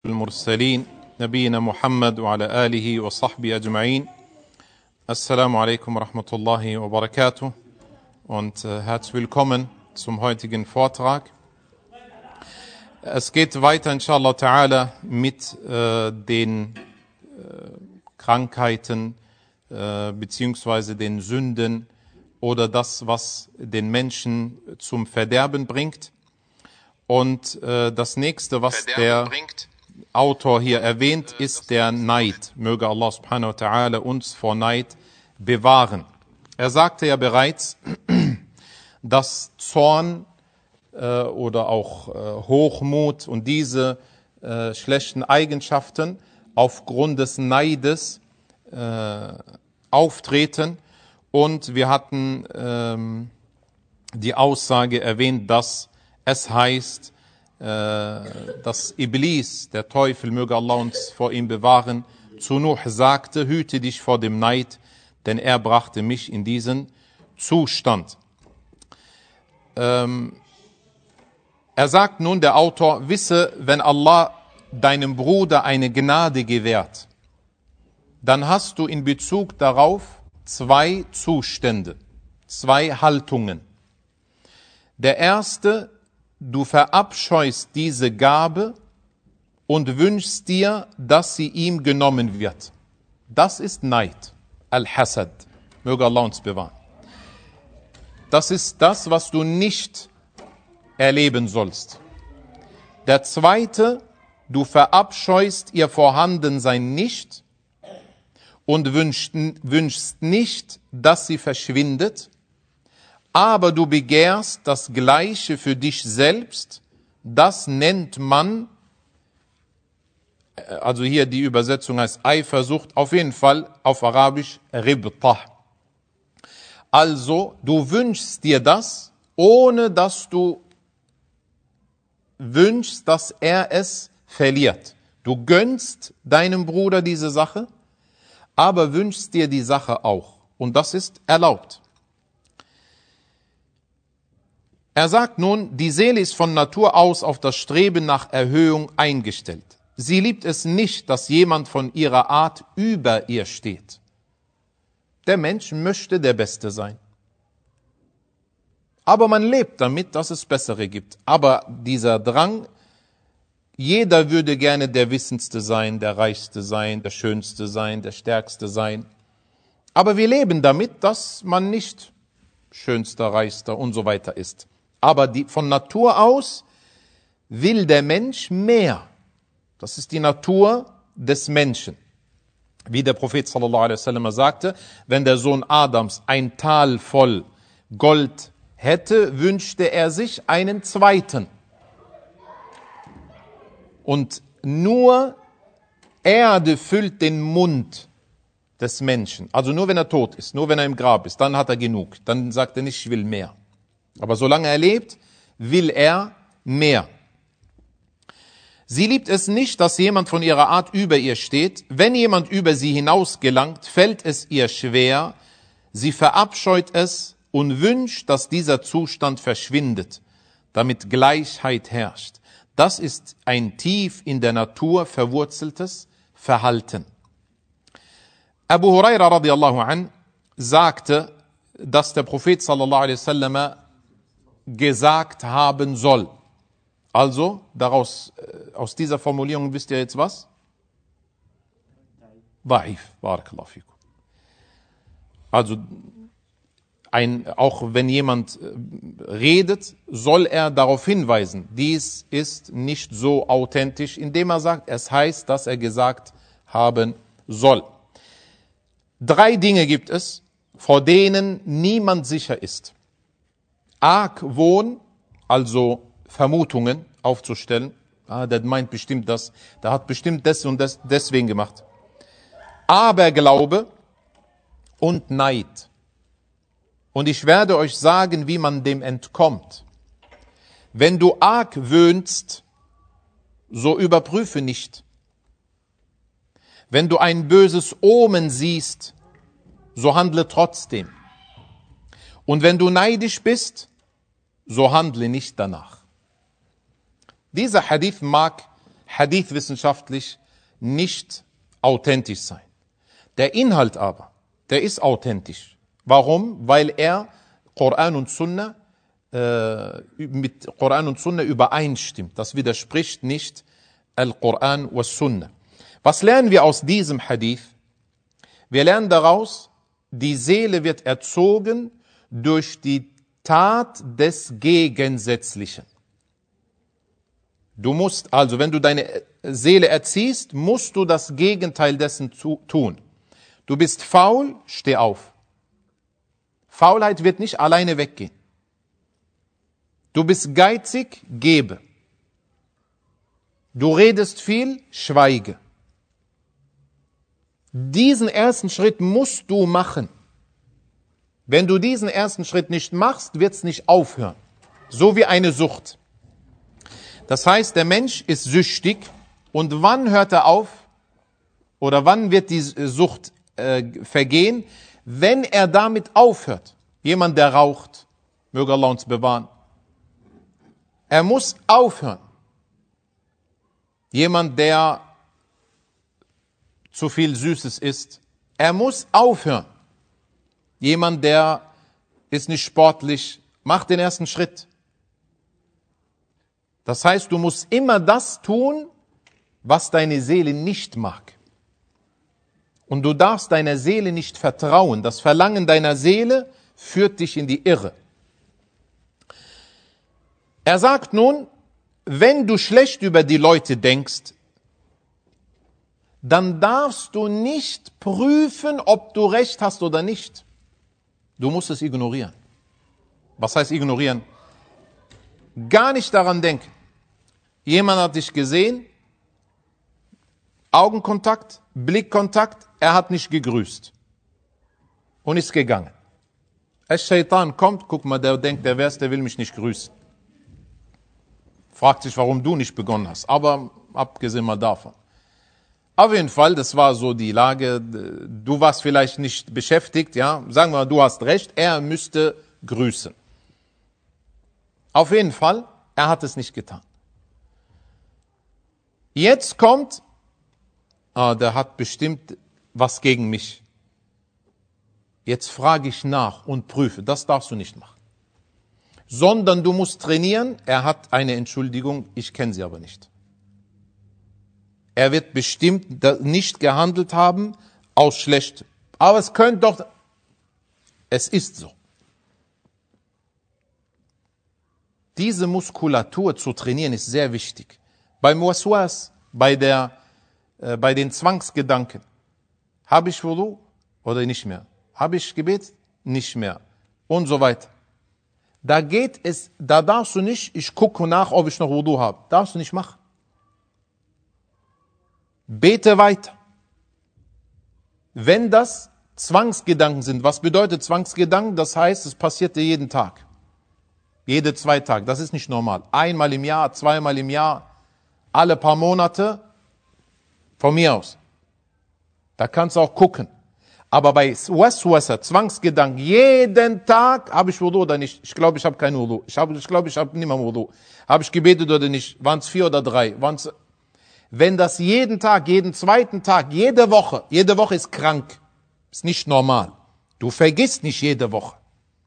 المرسلين نبينا محمد وعلى آله وصحبه أجمعين. Assalamu alaikum wa rahmatullahi wa barakatuh und herzlich willkommen zum heutigen Vortrag. Es geht weiter inshallah ta'ala mit den Krankheiten beziehungsweise den Sünden oder das, was den Menschen zum Verderben bringt. Und das nächste, was der Autor hier erwähnt, ist der Neid. Möge Allah subhanahu wa ta'ala uns vor Neid bewahren. Er sagte ja bereits, dass Zorn oder auch Hochmut und diese schlechten Eigenschaften aufgrund des Neides auftreten. Und wir hatten die Aussage erwähnt, dass es heißt, dass Iblis, der Teufel, möge Allah uns vor ihm bewahren, zu Nuh sagte, hüte dich vor dem Neid, denn er brachte mich in diesen Zustand. Er sagt nun, der Autor, wisse, wenn Allah deinem Bruder eine Gnade gewährt, dann hast du in Bezug darauf zwei Zustände, zwei Haltungen. Der erste: Du verabscheust diese Gabe und wünschst dir, dass sie ihm genommen wird. Das ist Neid, Al-Hasad. Möge Allah uns bewahren. Das ist das, was du nicht erleben sollst. Der zweite: Du verabscheust ihr Vorhandensein nicht und wünschst nicht, dass sie verschwindet, aber du begehrst das Gleiche für dich selbst. Das nennt man, also hier die Übersetzung heißt Eifersucht, auf jeden Fall auf Arabisch Ribtah. Also du wünschst dir das, ohne dass du wünschst, dass er es verliert. Du gönnst deinem Bruder diese Sache, aber wünschst dir die Sache auch. Und das ist erlaubt. Er sagt nun, die Seele ist von Natur aus auf das Streben nach Erhöhung eingestellt. Sie liebt es nicht, dass jemand von ihrer Art über ihr steht. Der Mensch möchte der Beste sein. Aber man lebt damit, dass es Bessere gibt. Aber dieser Drang, jeder würde gerne der Wissendste sein, der Reichste sein, der Schönste sein, der Stärkste sein. Aber wir leben damit, dass man nicht Schönster, Reichster und so weiter ist. Aber von Natur aus will der Mensch mehr. Das ist die Natur des Menschen. Wie der Prophet sallallahu alaihi wasallam sagte, wenn der Sohn Adams ein Tal voll Gold hätte, wünschte er sich einen zweiten. Und nur Erde füllt den Mund des Menschen. Also nur wenn er tot ist, nur wenn er im Grab ist, dann hat er genug. Dann sagt er nicht, ich will mehr. Aber solange er lebt, will er mehr. Sie liebt es nicht, dass jemand von ihrer Art über ihr steht. Wenn jemand über sie hinaus gelangt, fällt es ihr schwer. Sie verabscheut es und wünscht, dass dieser Zustand verschwindet, damit Gleichheit herrscht. Das ist ein tief in der Natur verwurzeltes Verhalten. Abu Huraira radiallahu an sagte, dass der Prophet sallallahu alaihi wasallam gesagt haben soll. Also, aus dieser Formulierung wisst ihr jetzt was? Da'if, barakallahu fikum. Also, auch wenn jemand redet, soll er darauf hinweisen, dies ist nicht so authentisch, indem er sagt, es heißt, dass er gesagt haben soll. 3 Dinge gibt es, vor denen niemand sicher ist. Argwohn, also Vermutungen aufzustellen. Der meint bestimmt das, der hat bestimmt das und das deswegen gemacht. Aberglaube und Neid. Und ich werde euch sagen, wie man dem entkommt. Wenn du argwöhnst, so überprüfe nicht. Wenn du ein böses Omen siehst, so handle trotzdem. Und wenn du neidisch bist, so handle nicht danach. Dieser Hadith mag hadith-wissenschaftlich nicht authentisch sein. Der Inhalt aber, der ist authentisch. Warum? Weil er mit Koran und Sunna übereinstimmt. Das widerspricht nicht Al-Quran wa Sunna. Was lernen wir aus diesem Hadith? Wir lernen daraus, die Seele wird erzogen durch die Tat des Gegensätzlichen. Du musst also, wenn du deine Seele erziehst, musst du das Gegenteil dessen tun. Du bist faul, steh auf. Faulheit wird nicht alleine weggehen. Du bist geizig, gebe. Du redest viel, schweige. Diesen ersten Schritt musst du machen. Wenn du diesen ersten Schritt nicht machst, wird es nicht aufhören. So wie eine Sucht. Das heißt, der Mensch ist süchtig und wann hört er auf? Oder wann wird die Sucht vergehen? Wenn er damit aufhört. Jemand, der raucht, möge Allah uns bewahren. Er muss aufhören. Jemand, der zu viel Süßes isst, er muss aufhören. Jemand, der ist nicht sportlich, macht den ersten Schritt. Das heißt, du musst immer das tun, was deine Seele nicht mag. Und du darfst deiner Seele nicht vertrauen. Das Verlangen deiner Seele führt dich in die Irre. Er sagt nun, wenn du schlecht über die Leute denkst, dann darfst du nicht prüfen, ob du recht hast oder nicht. Du musst es ignorieren. Was heißt ignorieren? Gar nicht daran denken. Jemand hat dich gesehen, Augenkontakt, Blickkontakt, er hat nicht gegrüßt und ist gegangen. Shaitan kommt, guck mal, der denkt, der will mich nicht grüßen. Fragt sich, warum du nicht begonnen hast. Aber abgesehen mal davon. Auf jeden Fall, das war so die Lage, du warst vielleicht nicht beschäftigt, ja. Sagen wir mal, du hast recht, er müsste grüßen. Auf jeden Fall, er hat es nicht getan. Jetzt kommt, der hat bestimmt was gegen mich. Jetzt frage ich nach und prüfe, das darfst du nicht machen. Sondern du musst trainieren, er hat eine Entschuldigung, ich kenne sie aber nicht. Er wird bestimmt nicht gehandelt haben aus Schlechtem. Aber es könnte doch, es ist so. Diese Muskulatur zu trainieren ist sehr wichtig. Beim Waswas, bei den Zwangsgedanken, habe ich Wudu oder nicht mehr? Habe ich Gebet? Nicht mehr. Und so weiter. Da darfst du nicht, ich gucke nach, ob ich noch Wudu habe. Darfst du nicht machen. Bete weiter. Wenn das Zwangsgedanken sind, was bedeutet Zwangsgedanken? Das heißt, es passiert dir jeden Tag. Jede 2 Tage. Das ist nicht normal. Einmal im Jahr, zweimal im Jahr, alle paar Monate, von mir aus. Da kannst du auch gucken. Aber bei Waswasa, Zwangsgedanken, jeden Tag, habe ich Wudu oder nicht? Ich glaube, ich habe kein Wudu. Ich glaube, ich habe nicht mehr Wudu. Habe ich gebetet oder nicht? Waren es 4 oder 3? Wenn das jeden Tag, jeden zweiten Tag, jede Woche ist krank. Ist nicht normal. Du vergisst nicht jede Woche.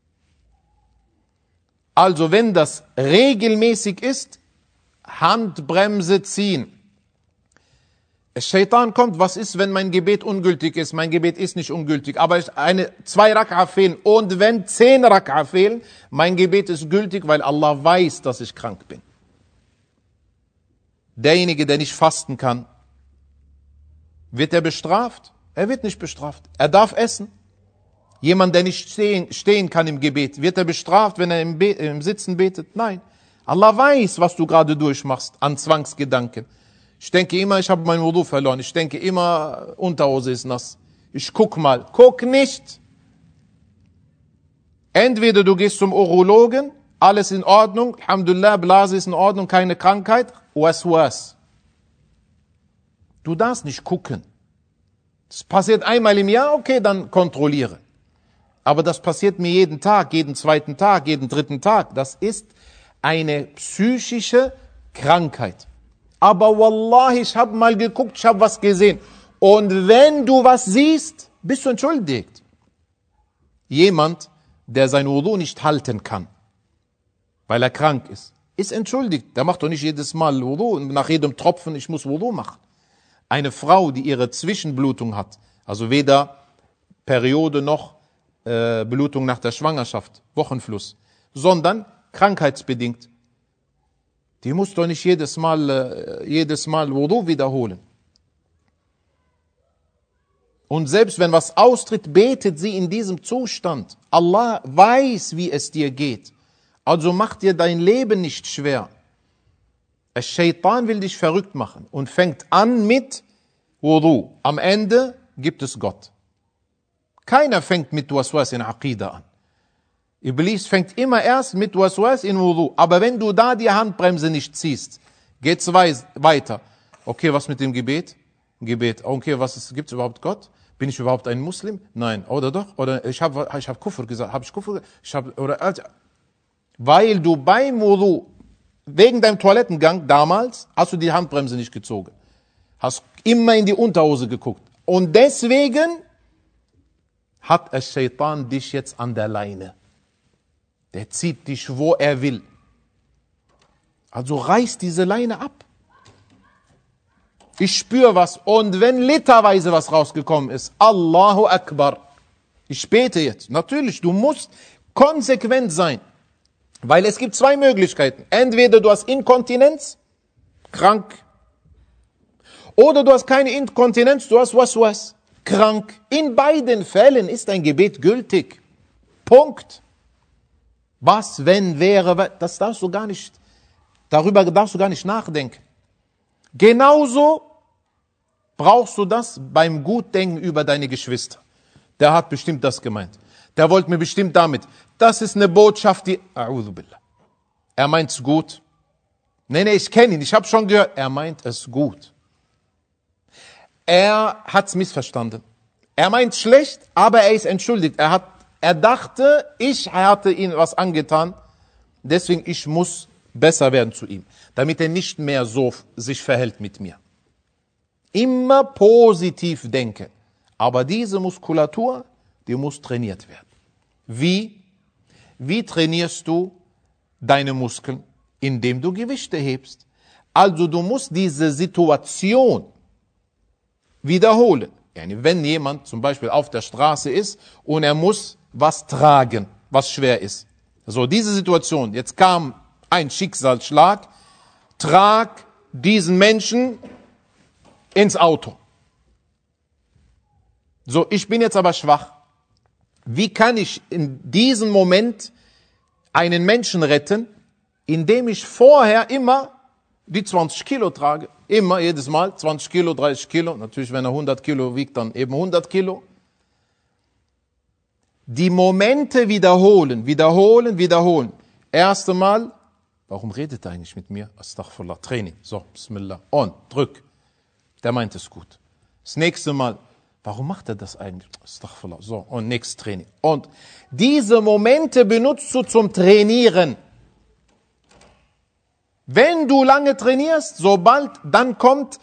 Also wenn das regelmäßig ist, Handbremse ziehen. Shaitan kommt, was ist, wenn mein Gebet ungültig ist? Mein Gebet ist nicht ungültig, aber 2 Rak'a fehlen. Und wenn 10 Rak'a fehlen, mein Gebet ist gültig, weil Allah weiß, dass ich krank bin. Derjenige, der nicht fasten kann, wird er bestraft? Er wird nicht bestraft. Er darf essen. Jemand, der nicht stehen kann im Gebet, wird er bestraft, wenn er im Sitzen betet? Nein. Allah weiß, was du gerade durchmachst an Zwangsgedanken. Ich denke immer, ich habe mein Wudu verloren. Ich denke immer, Unterhose ist nass. Ich guck mal. Guck nicht. Entweder du gehst zum Urologen, alles in Ordnung, Alhamdulillah, Blase ist in Ordnung, keine Krankheit, was. Du darfst nicht gucken. Das passiert einmal im Jahr, okay, dann kontrolliere. Aber das passiert mir jeden Tag, jeden zweiten Tag, jeden dritten Tag. Das ist eine psychische Krankheit. Aber wallahi, ich habe mal geguckt, ich habe was gesehen. Und wenn du was siehst, bist du entschuldigt. Jemand, der sein Wudu nicht halten kann, weil er krank ist entschuldigt. Der macht doch nicht jedes Mal Wudu und nach jedem Tropfen, ich muss Wudu machen. Eine Frau, die ihre Zwischenblutung hat, also weder Periode noch Blutung nach der Schwangerschaft, Wochenfluss, sondern krankheitsbedingt, die muss doch nicht jedes Mal Wudu wiederholen. Und selbst wenn was austritt, betet sie in diesem Zustand. Allah weiß, wie es dir geht. Also mach dir dein Leben nicht schwer. Der Shaitan will dich verrückt machen und fängt an mit Wudu. Am Ende gibt es Gott. Keiner fängt mit Waswas in Aqida an. Iblis fängt immer erst mit Waswas in Wudu. Aber wenn du da die Handbremse nicht ziehst, geht's weiter. Okay, was mit dem Gebet? Gebet. Okay, gibt's überhaupt Gott? Bin ich überhaupt ein Muslim? Nein. Oder doch? Oder ich hab Kufr gesagt. Habe ich Kufr? Weil du beim Wudu, wegen deinem Toilettengang damals, hast du die Handbremse nicht gezogen. Hast immer in die Unterhose geguckt. Und deswegen hat der Shaitan dich jetzt an der Leine. Der zieht dich, wo er will. Also reiß diese Leine ab. Ich spüre was. Und wenn literweise was rausgekommen ist, Allahu Akbar. Ich bete jetzt. Natürlich, du musst konsequent sein. Weil es gibt zwei Möglichkeiten. Entweder du hast Inkontinenz, krank. Oder du hast keine Inkontinenz, du hast Waswas, krank. In beiden Fällen ist dein Gebet gültig. Punkt. Was, wenn, wäre, das darfst du gar nicht, darüber darfst du gar nicht nachdenken. Genauso brauchst du das beim Gutdenken über deine Geschwister. Der hat bestimmt das gemeint. Der wollte mir bestimmt damit. Das ist eine Botschaft, die... A'udhu billah. Er meint es gut. Nee, ich kenne ihn, ich habe schon gehört. Er meint es gut. Er hat es missverstanden. Er meint schlecht, aber er ist entschuldigt. Er dachte, ich hatte ihm was angetan. Deswegen, ich muss besser werden zu ihm. Damit er nicht mehr so sich verhält mit mir. Immer positiv denken. Aber diese Muskulatur, die muss trainiert werden. Wie? Wie trainierst du deine Muskeln? Indem du Gewichte hebst. Also du musst diese Situation wiederholen. Wenn jemand zum Beispiel auf der Straße ist und er muss was tragen, was schwer ist. So, diese Situation, jetzt kam ein Schicksalsschlag, trag diesen Menschen ins Auto. So, ich bin jetzt aber schwach. Wie kann ich in diesem Moment einen Menschen retten, indem ich vorher immer die 20 Kilo trage? Immer, jedes Mal 20 Kilo, 30 Kilo. Natürlich, wenn er 100 Kilo wiegt, dann eben 100 Kilo. Die Momente wiederholen. Erste Mal, warum redet er eigentlich mit mir? Astaghfirullah, Training. So, Bismillah. Und, drück. Der meint es gut. Das nächste Mal, warum macht er das eigentlich? Astaghfirullah. So, und nächstes Training. Und diese Momente benutzt du zum Trainieren. Wenn du lange trainierst, dann kommt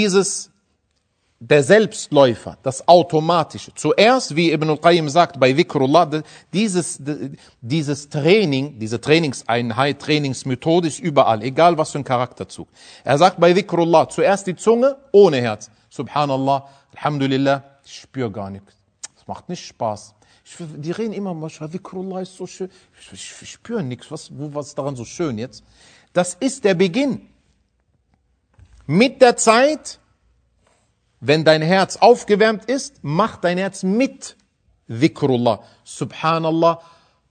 der Selbstläufer, das Automatische. Zuerst, wie Ibn al-Qayyim sagt, bei Dhikrullah, dieses Training, diese Trainingseinheit, Trainingsmethode ist überall, egal was für ein Charakterzug. Er sagt bei Dhikrullah, zuerst die Zunge ohne Herz. Subhanallah, Alhamdulillah, ich spüre gar nichts. Das macht nicht Spaß. Die reden immer, Dhikrullah ist so schön. Ich spüre nichts. Was ist daran so schön jetzt? Das ist der Beginn. Mit der Zeit, wenn dein Herz aufgewärmt ist, mach dein Herz mit Dhikrullah. Subhanallah.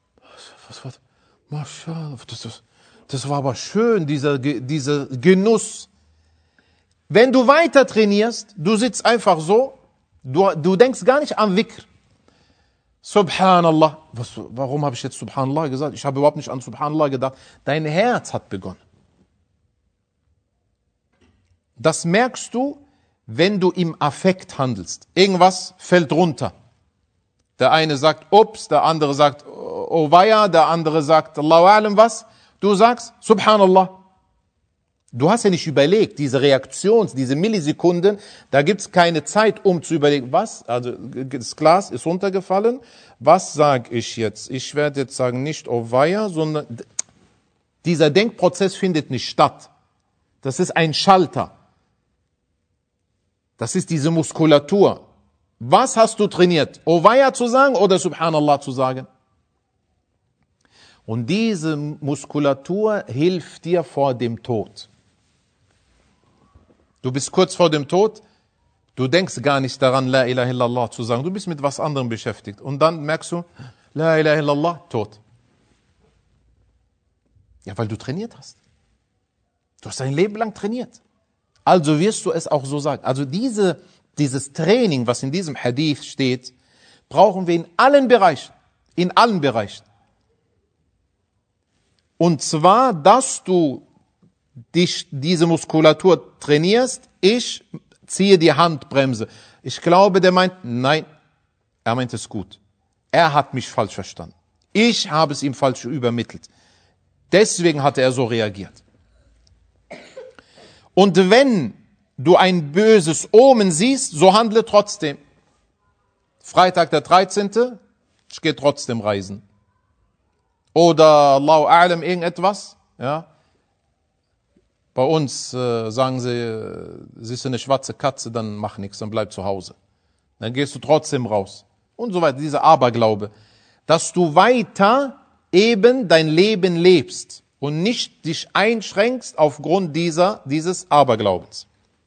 Mashallah, das war aber schön, dieser Genuss. Wenn du weiter trainierst, du sitzt einfach so, du denkst gar nicht an Dhikr. Subhanallah. Warum habe ich jetzt Subhanallah gesagt? Ich habe überhaupt nicht an Subhanallah gedacht. Dein Herz hat begonnen. Das merkst du, wenn du im Affekt handelst. Irgendwas fällt runter. Der eine sagt, ups, der andere sagt, oh weia, der andere sagt, Allahu a'lam was. Du sagst, Subhanallah. Du hast ja nicht überlegt, diese Millisekunden, da gibt's keine Zeit, um zu überlegen, was, also das Glas ist runtergefallen, was sage ich jetzt? Ich werde jetzt sagen, nicht oh weia, sondern dieser Denkprozess findet nicht statt. Das ist ein Schalter. Das ist diese Muskulatur. Was hast du trainiert? Oh weia zu sagen oder Subhanallah zu sagen? Und diese Muskulatur hilft dir vor dem Tod. Du bist kurz vor dem Tod, du denkst gar nicht daran, La ilaha illallah zu sagen. Du bist mit was anderem beschäftigt. Und dann merkst du, La ilaha illallah, tot. Ja, weil du trainiert hast. Du hast dein Leben lang trainiert. Also wirst du es auch so sagen. Also dieses Training, was in diesem Hadith steht, brauchen wir in allen Bereichen. In allen Bereichen. Und zwar, dass du diese Muskulatur trainierst, ich ziehe die Handbremse. Ich glaube, der meint, nein, er meint es gut. Er hat mich falsch verstanden. Ich habe es ihm falsch übermittelt. Deswegen hat er so reagiert. Und wenn du ein böses Omen siehst, so handle trotzdem. Freitag der 13., ich gehe trotzdem reisen. Oder Allahu A'lam irgendetwas, ja. Bei uns sagen sie, siehst du eine schwarze Katze, dann mach nichts, dann bleib zu Hause. Dann gehst du trotzdem raus. Und so weiter, dieser Aberglaube. Dass du weiter eben dein Leben lebst und nicht dich einschränkst aufgrund dieses Aberglaubens.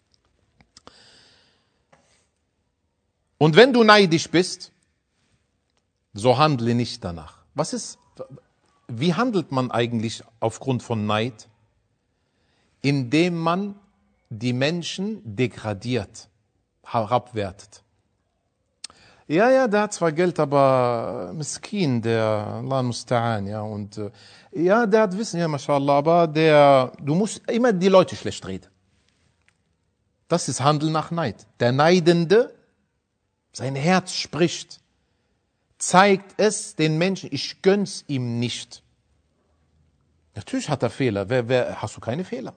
Und wenn du neidisch bist, so handle nicht danach. Wie handelt man eigentlich aufgrund von Neid? Indem man die Menschen degradiert, herabwertet. Ja, der hat zwar Geld, aber miskin, der Allah musta'an, ja, und ja, der hat Wissen, ja, mashallah, aber du musst immer die Leute schlecht reden. Das ist Handeln nach Neid. Der Neidende, sein Herz spricht, zeigt es den Menschen, ich gönn's ihm nicht. Natürlich hat er Fehler, hast du keine Fehler?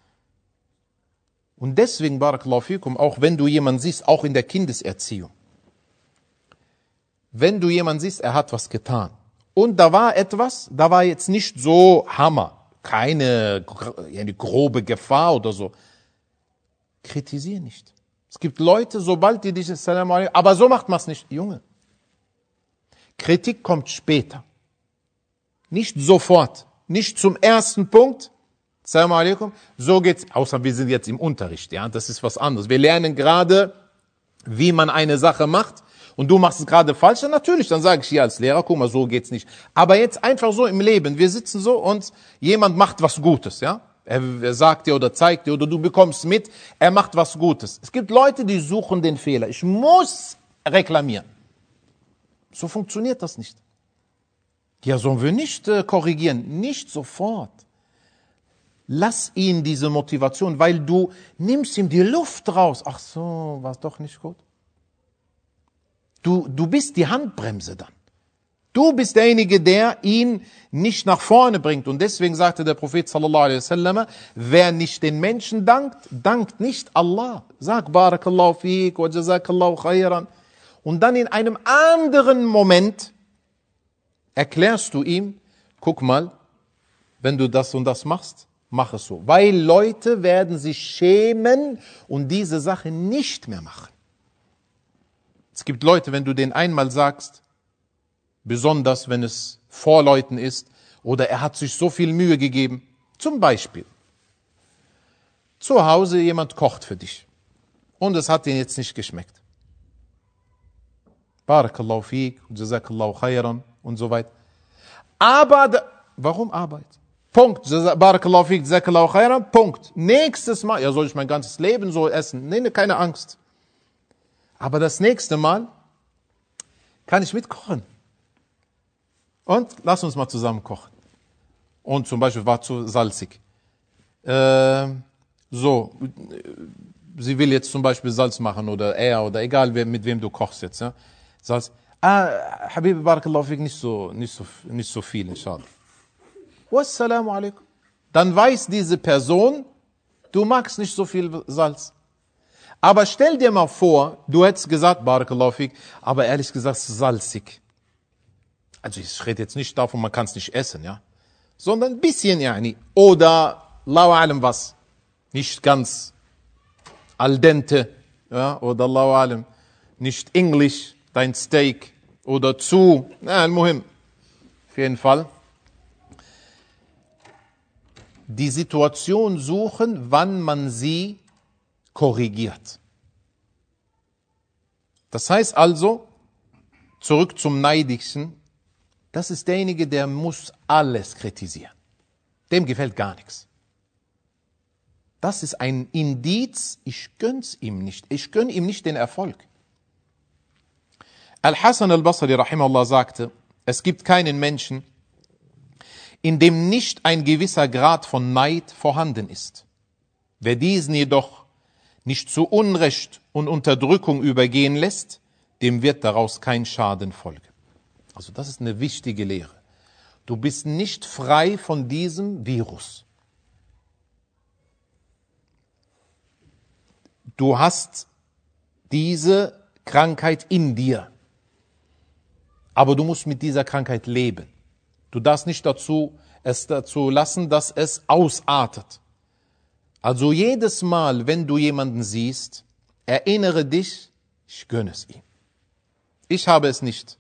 Und deswegen, Barakallahu fikum, auch wenn du jemanden siehst, auch in der Kindeserziehung, wenn du jemanden siehst, er hat was getan, und da war jetzt nicht so Hammer, keine grobe Gefahr oder so, kritisiere nicht. Es gibt Leute, sobald die dich, Assalamu alaikum, aber so macht man es nicht. Junge, Kritik kommt später, nicht sofort, nicht zum ersten Punkt, Assalamu alaikum, so geht's, außer wir sind jetzt im Unterricht, ja, das ist was anderes. Wir lernen gerade, wie man eine Sache macht, und du machst es gerade falsch, dann natürlich, dann sage ich hier als Lehrer, guck mal, so geht's nicht. Aber jetzt einfach so im Leben, wir sitzen so und jemand macht was Gutes, ja. Er sagt dir oder zeigt dir oder du bekommst mit, er macht was Gutes. Es gibt Leute, die suchen den Fehler. Ich muss reklamieren. So funktioniert das nicht. Ja, sollen wir nicht korrigieren? Nicht sofort. Lass ihn diese Motivation, weil du nimmst ihm die Luft raus. Ach so, war es doch nicht gut. Du bist die Handbremse dann. Du bist derjenige, der ihn nicht nach vorne bringt. Und deswegen sagte der Prophet sallallahu alaihi wasallam, wer nicht den Menschen dankt, dankt nicht Allah. Sag Barakallahu fiik wa jazakallahu khairan. Und dann in einem anderen Moment erklärst du ihm, guck mal, wenn du das und das machst, mach es so. Weil Leute werden sich schämen und diese Sache nicht mehr machen. Es gibt Leute, wenn du denen einmal sagst, besonders wenn es vor Leuten ist, oder er hat sich so viel Mühe gegeben. Zum Beispiel, zu Hause jemand kocht für dich und es hat dir jetzt nicht geschmeckt. Barakallahu fiik, jazakallahu khairan und so weiter. Aber, warum Arbeit? Punkt. Barakallahu fiik, jazakallahu khairan, Punkt. Nächstes Mal, ja, soll ich mein ganzes Leben so essen? Nee, keine Angst. Aber das nächste Mal kann ich mitkochen. Und lass uns mal zusammen kochen. Und zum Beispiel war zu salzig. So, sie will jetzt zum Beispiel Salz machen oder er oder egal mit wem du kochst jetzt. Ja? Salz. Habibi, barakallahu fik, nicht so viel, inshallah. Wassalamu alaikum. Dann weiß diese Person, du magst nicht so viel Salz. Aber stell dir mal vor, du hättest gesagt, Barakallahu fik, aber ehrlich gesagt, es ist salzig. Also ich rede jetzt nicht davon, man kann es nicht essen, ja. Sondern ein bisschen, yani. Oder, Allahu alam was. Nicht ganz al dente, ja. Oder Allahu alam. Nicht Englisch, dein Steak. Oder zu, al-muhim. Auf jeden Fall. Die Situation suchen, wann man sie korrigiert. Das heißt also, zurück zum Neidigsten, das ist derjenige, der muss alles kritisieren. Dem gefällt gar nichts. Das ist ein Indiz, ich gönn's ihm nicht. Ich gönn ihm nicht den Erfolg. Al-Hasan al-Basri rahimahullah sagte, es gibt keinen Menschen, in dem nicht ein gewisser Grad von Neid vorhanden ist. Wer diesen jedoch nicht zu Unrecht und Unterdrückung übergehen lässt, dem wird daraus kein Schaden folgen. Also das ist eine wichtige Lehre. Du bist nicht frei von diesem Virus. Du hast diese Krankheit in dir. Aber du musst mit dieser Krankheit leben. Du darfst nicht es dazu lassen, dass es ausartet. Also jedes Mal, wenn du jemanden siehst, erinnere dich, ich gönne es ihm. Ich habe es nicht.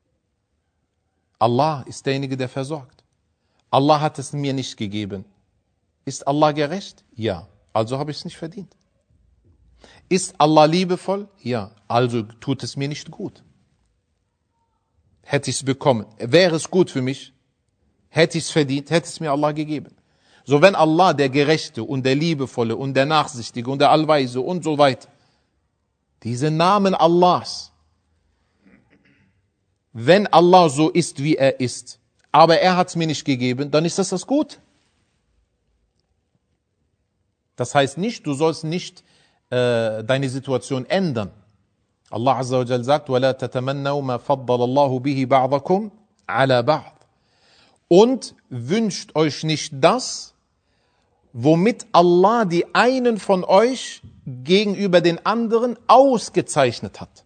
Allah ist derjenige, der versorgt. Allah hat es mir nicht gegeben. Ist Allah gerecht? Ja. Also habe ich es nicht verdient. Ist Allah liebevoll? Ja. Also tut es mir nicht gut. Hätte ich es bekommen, wäre es gut für mich, hätte ich es verdient, hätte es mir Allah gegeben. So wenn Allah, der Gerechte und der Liebevolle und der Nachsichtige und der Allweise und so weiter, diese Namen Allahs, wenn Allah so ist, wie er ist, aber er hat es mir nicht gegeben, dann ist das gut. Das heißt nicht, du sollst nicht deine Situation ändern. Allah Azza wa Jal sagt, وَلَا تَتَمَنَّوْا مَا فَضَّلَ اللَّهُ بِهِ بَعْضَكُمْ عَلَى بَعْضٍ. Und wünscht euch nicht das, womit Allah die einen von euch gegenüber den anderen ausgezeichnet hat.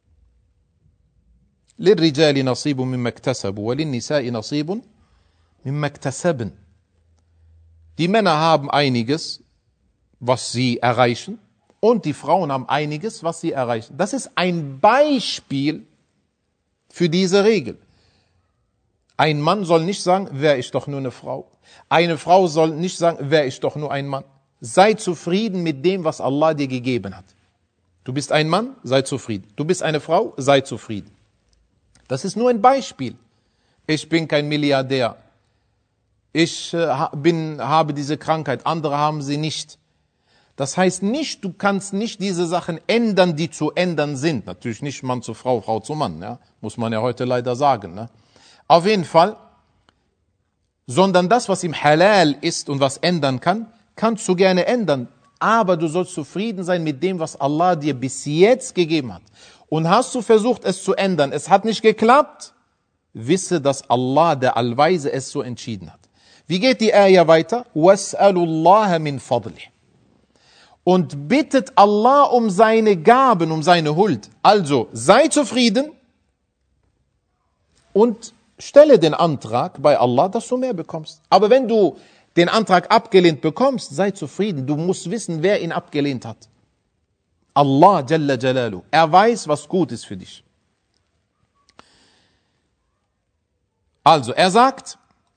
لِلرِّجَالِ نَصِيبٌ مِمَّا اكْتَسَبُوا وَلِلنِّسَاءِ نَصِيبٌ مِمَّا اكْتَسَبْنَ. Die Männer haben einiges, was sie erreichen, und die Frauen haben einiges, was sie erreichen. Das ist ein Beispiel für diese Regel. Ein Mann soll nicht sagen, wäre ich doch nur eine Frau. Eine Frau soll nicht sagen, wäre ich doch nur ein Mann. Sei zufrieden mit dem, was Allah dir gegeben hat. Du bist ein Mann, sei zufrieden. Du bist eine Frau, sei zufrieden. Das ist nur ein Beispiel. Ich bin kein Milliardär. Ich habe diese Krankheit, andere haben sie nicht. Das heißt nicht, du kannst nicht diese Sachen ändern, die zu ändern sind. Natürlich nicht Mann zu Frau, Frau zu Mann, ja? Muss man ja heute leider sagen. Ne? Auf jeden Fall, sondern das, was im Halal ist und was ändern kann, kannst du gerne ändern. Aber du sollst zufrieden sein mit dem, was Allah dir bis jetzt gegeben hat. Und hast du versucht, es zu ändern, es hat nicht geklappt, wisse, dass Allah, der Allweise, es so entschieden hat. Wie geht die Ayah weiter? وَاسْأَلُوا اللَّهَ مِنْ فَضْلِهِ. Und bittet Allah um seine Gaben, um seine Huld. Also sei zufrieden und stelle den Antrag bei Allah, dass du mehr bekommst. Aber wenn du den Antrag abgelehnt bekommst, sei zufrieden. Du musst wissen, wer ihn abgelehnt hat. Allah Jalla Jalalu. Er weiß, was gut ist für dich. Also, er sagt,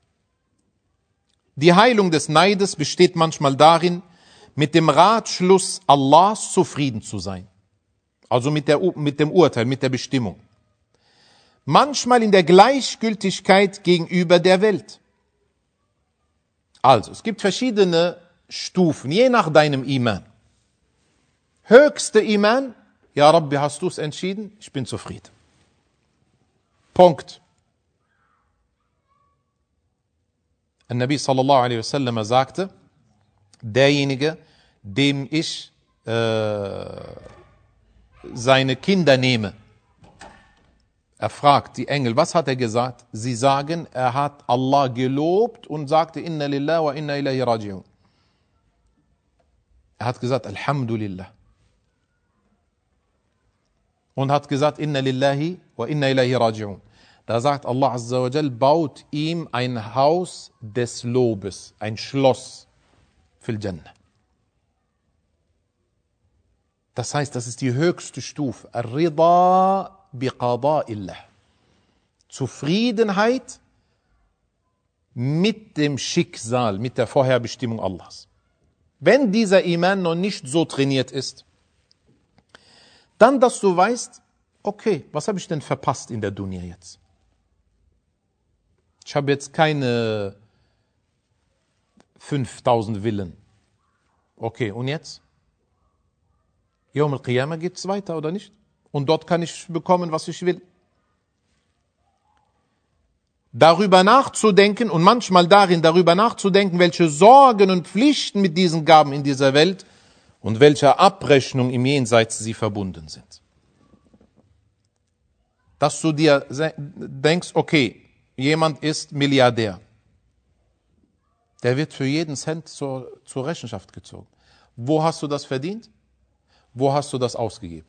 die Heilung des Neides besteht manchmal darin, mit dem Ratschluss Allahs zufrieden zu sein. Also mit dem Urteil, mit der Bestimmung. Manchmal in der Gleichgültigkeit gegenüber der Welt. Also, es gibt verschiedene Stufen, je nach deinem Iman. Höchste Iman, ja Rabbi, hast du es entschieden? Ich bin zufrieden. Punkt. An-Nabi sallallahu alaihi wasallam sagte, derjenige, dem ich seine Kinder nehme. Er fragt die Engel, was hat er gesagt? Sie sagen, er hat Allah gelobt und sagte, Inna lillahi wa inna ilaihi raji'un. Er hat gesagt, Alhamdulillah. Und hat gesagt, Inna lillahi wa inna ilahi raji'un. Da sagt Allah Azza wa Jal, baut ihm ein Haus des Lobes, ein Schloss fil Jannah. Das heißt, das ist die höchste Stufe. Ar-Rida bi qada'illah. Zufriedenheit mit dem Schicksal, mit der Vorherbestimmung Allahs. Wenn dieser Iman noch nicht so trainiert ist, dann, dass du weißt, okay, was habe ich denn verpasst in der Dunya jetzt? Ich habe jetzt keine 5000 Villen. Okay, und jetzt? Yawm al-Qiyamah geht es weiter, oder nicht? Und dort kann ich bekommen, was ich will. Darüber nachzudenken und manchmal darin darüber nachzudenken, welche Sorgen und Pflichten mit diesen Gaben in dieser Welt und welcher Abrechnung im Jenseits sie verbunden sind. Dass du dir denkst, okay, jemand ist Milliardär. Der wird für jeden Cent zur Rechenschaft gezogen. Wo hast du das verdient? Wo hast du das ausgegeben?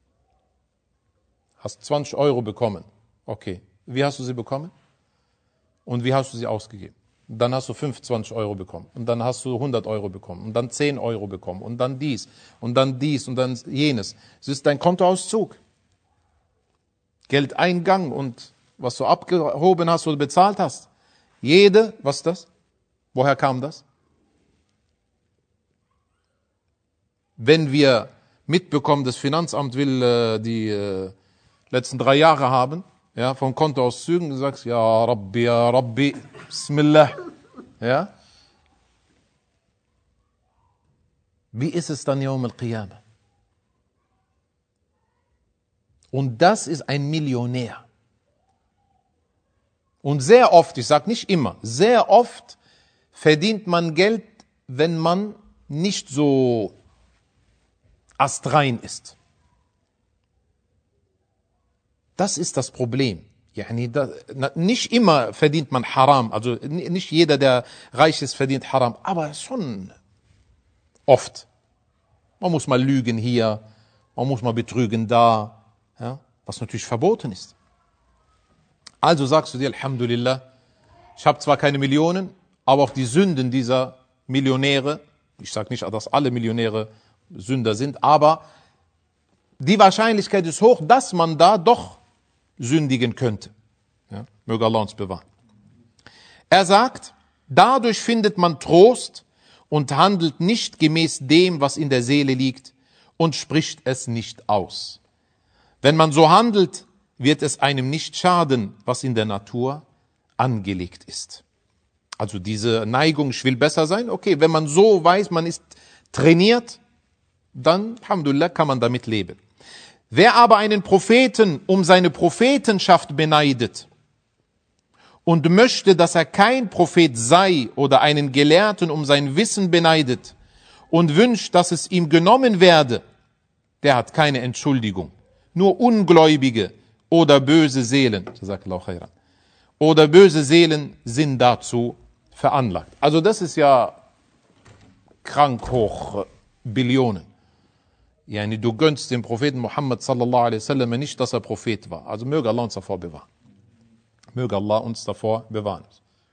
Hast 20 Euro bekommen. Okay. Wie hast du sie bekommen? Und wie hast du sie ausgegeben? Dann hast du 25 Euro bekommen. Und dann hast du 100 Euro bekommen. Und dann 10 Euro bekommen. Und dann dies. Und dann dies. Und dann jenes. Es ist dein Kontoauszug. Geldeingang und was du abgehoben hast oder bezahlt hast. Was ist das? Woher kam das? Wenn wir mitbekommen, das Finanzamt will die letzten 3 Jahre haben, ja, vom Kontoauszügen, du sagst, ja Rabbi, Bismillah, ja. Wie ist es dann Yawm al-Qiyamah? Und das ist ein Millionär. Und sehr oft, ich sage nicht immer, sehr oft verdient man Geld, wenn man nicht so astrein ist. Das ist das Problem. Nicht immer verdient man Haram, also nicht jeder, der reich ist, verdient Haram, aber schon oft. Man muss mal lügen hier, man muss mal betrügen da, ja, was natürlich verboten ist. Also sagst du dir, Alhamdulillah, ich habe zwar keine Millionen, aber auch die Sünden dieser Millionäre, ich sage nicht, dass alle Millionäre Sünder sind, aber die Wahrscheinlichkeit ist hoch, dass man da doch sündigen könnte. Ja, möge Allah uns bewahren. Er sagt, dadurch findet man Trost und handelt nicht gemäß dem, was in der Seele liegt und spricht es nicht aus. Wenn man so handelt, wird es einem nicht schaden, was in der Natur angelegt ist. Also diese Neigung, ich will besser sein, okay, wenn man so weiß, man ist trainiert, dann, Alhamdulillah, kann man damit leben. Wer aber einen Propheten um seine Prophetenschaft beneidet und möchte, dass er kein Prophet sei oder einen Gelehrten um sein Wissen beneidet und wünscht, dass es ihm genommen werde, der hat keine Entschuldigung. Nur Ungläubige oder böse Seelen, oder böse Seelen sind dazu veranlagt. Also das ist ja krank hoch Billionen. Yani, du gönnst dem Propheten Muhammad sallallahu alaihi wasallam nicht, dass er Prophet war. Also möge Allah uns davor bewahren. Möge Allah uns davor bewahren.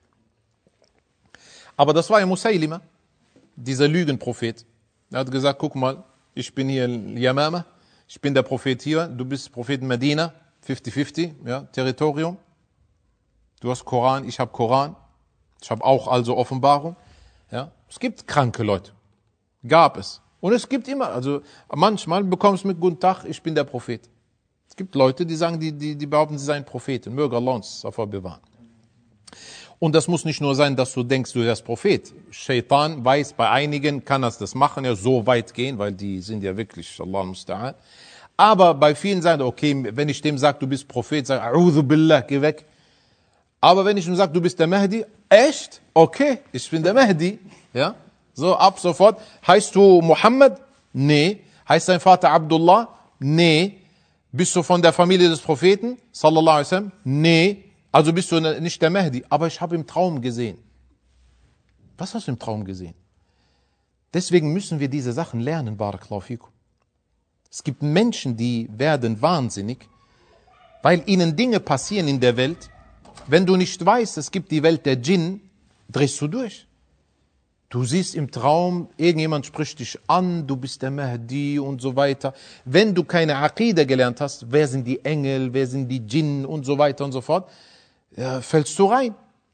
Aber das war ja Musaylima, dieser Lügenprophet. Er hat gesagt, guck mal, ich bin hier in Yamama, ich bin der Prophet hier, du bist Prophet in Medina, 50-50, ja, Territorium. Du hast Koran, ich habe Koran. Ich habe auch also Offenbarung. Ja. Es gibt kranke Leute. Gab es. Und es gibt immer, also manchmal bekommst du mit guten Tag, ich bin der Prophet. Es gibt Leute, die sagen, die behaupten, sie seien Propheten. Möge Allah uns davor bewahren. Und das muss nicht nur sein, dass du denkst, du wärst Prophet. Shaitan weiß, bei einigen kann das machen, ja so weit gehen, weil die sind ja wirklich, Allah musta'an. Aber bei vielen sagen, okay, wenn ich dem sage, du bist Prophet, sag, A'udhu billah, geh weg. Aber wenn ich ihm sage, du bist der Mahdi, echt? Okay, ich bin der Mahdi. Ja, so ab sofort. Heißt du Muhammad? Nee. Heißt dein Vater Abdullah? Nee. Bist du von der Familie des Propheten? Sallallahu alaihi wasallam? Nee. Also bist du nicht der Mahdi. Aber ich habe im Traum gesehen. Was hast du im Traum gesehen? Deswegen müssen wir diese Sachen lernen, Barakallahu fikum. Es gibt Menschen, die werden wahnsinnig, weil ihnen Dinge passieren in der Welt. Wenn du nicht weißt, es gibt die Welt der Djinn, drehst du durch. Du siehst im Traum, irgendjemand spricht dich an, du bist der Mahdi und so weiter. Wenn du keine Aqida gelernt hast, wer sind die Engel, wer sind die Djinn und so weiter und so fort, fällst du rein.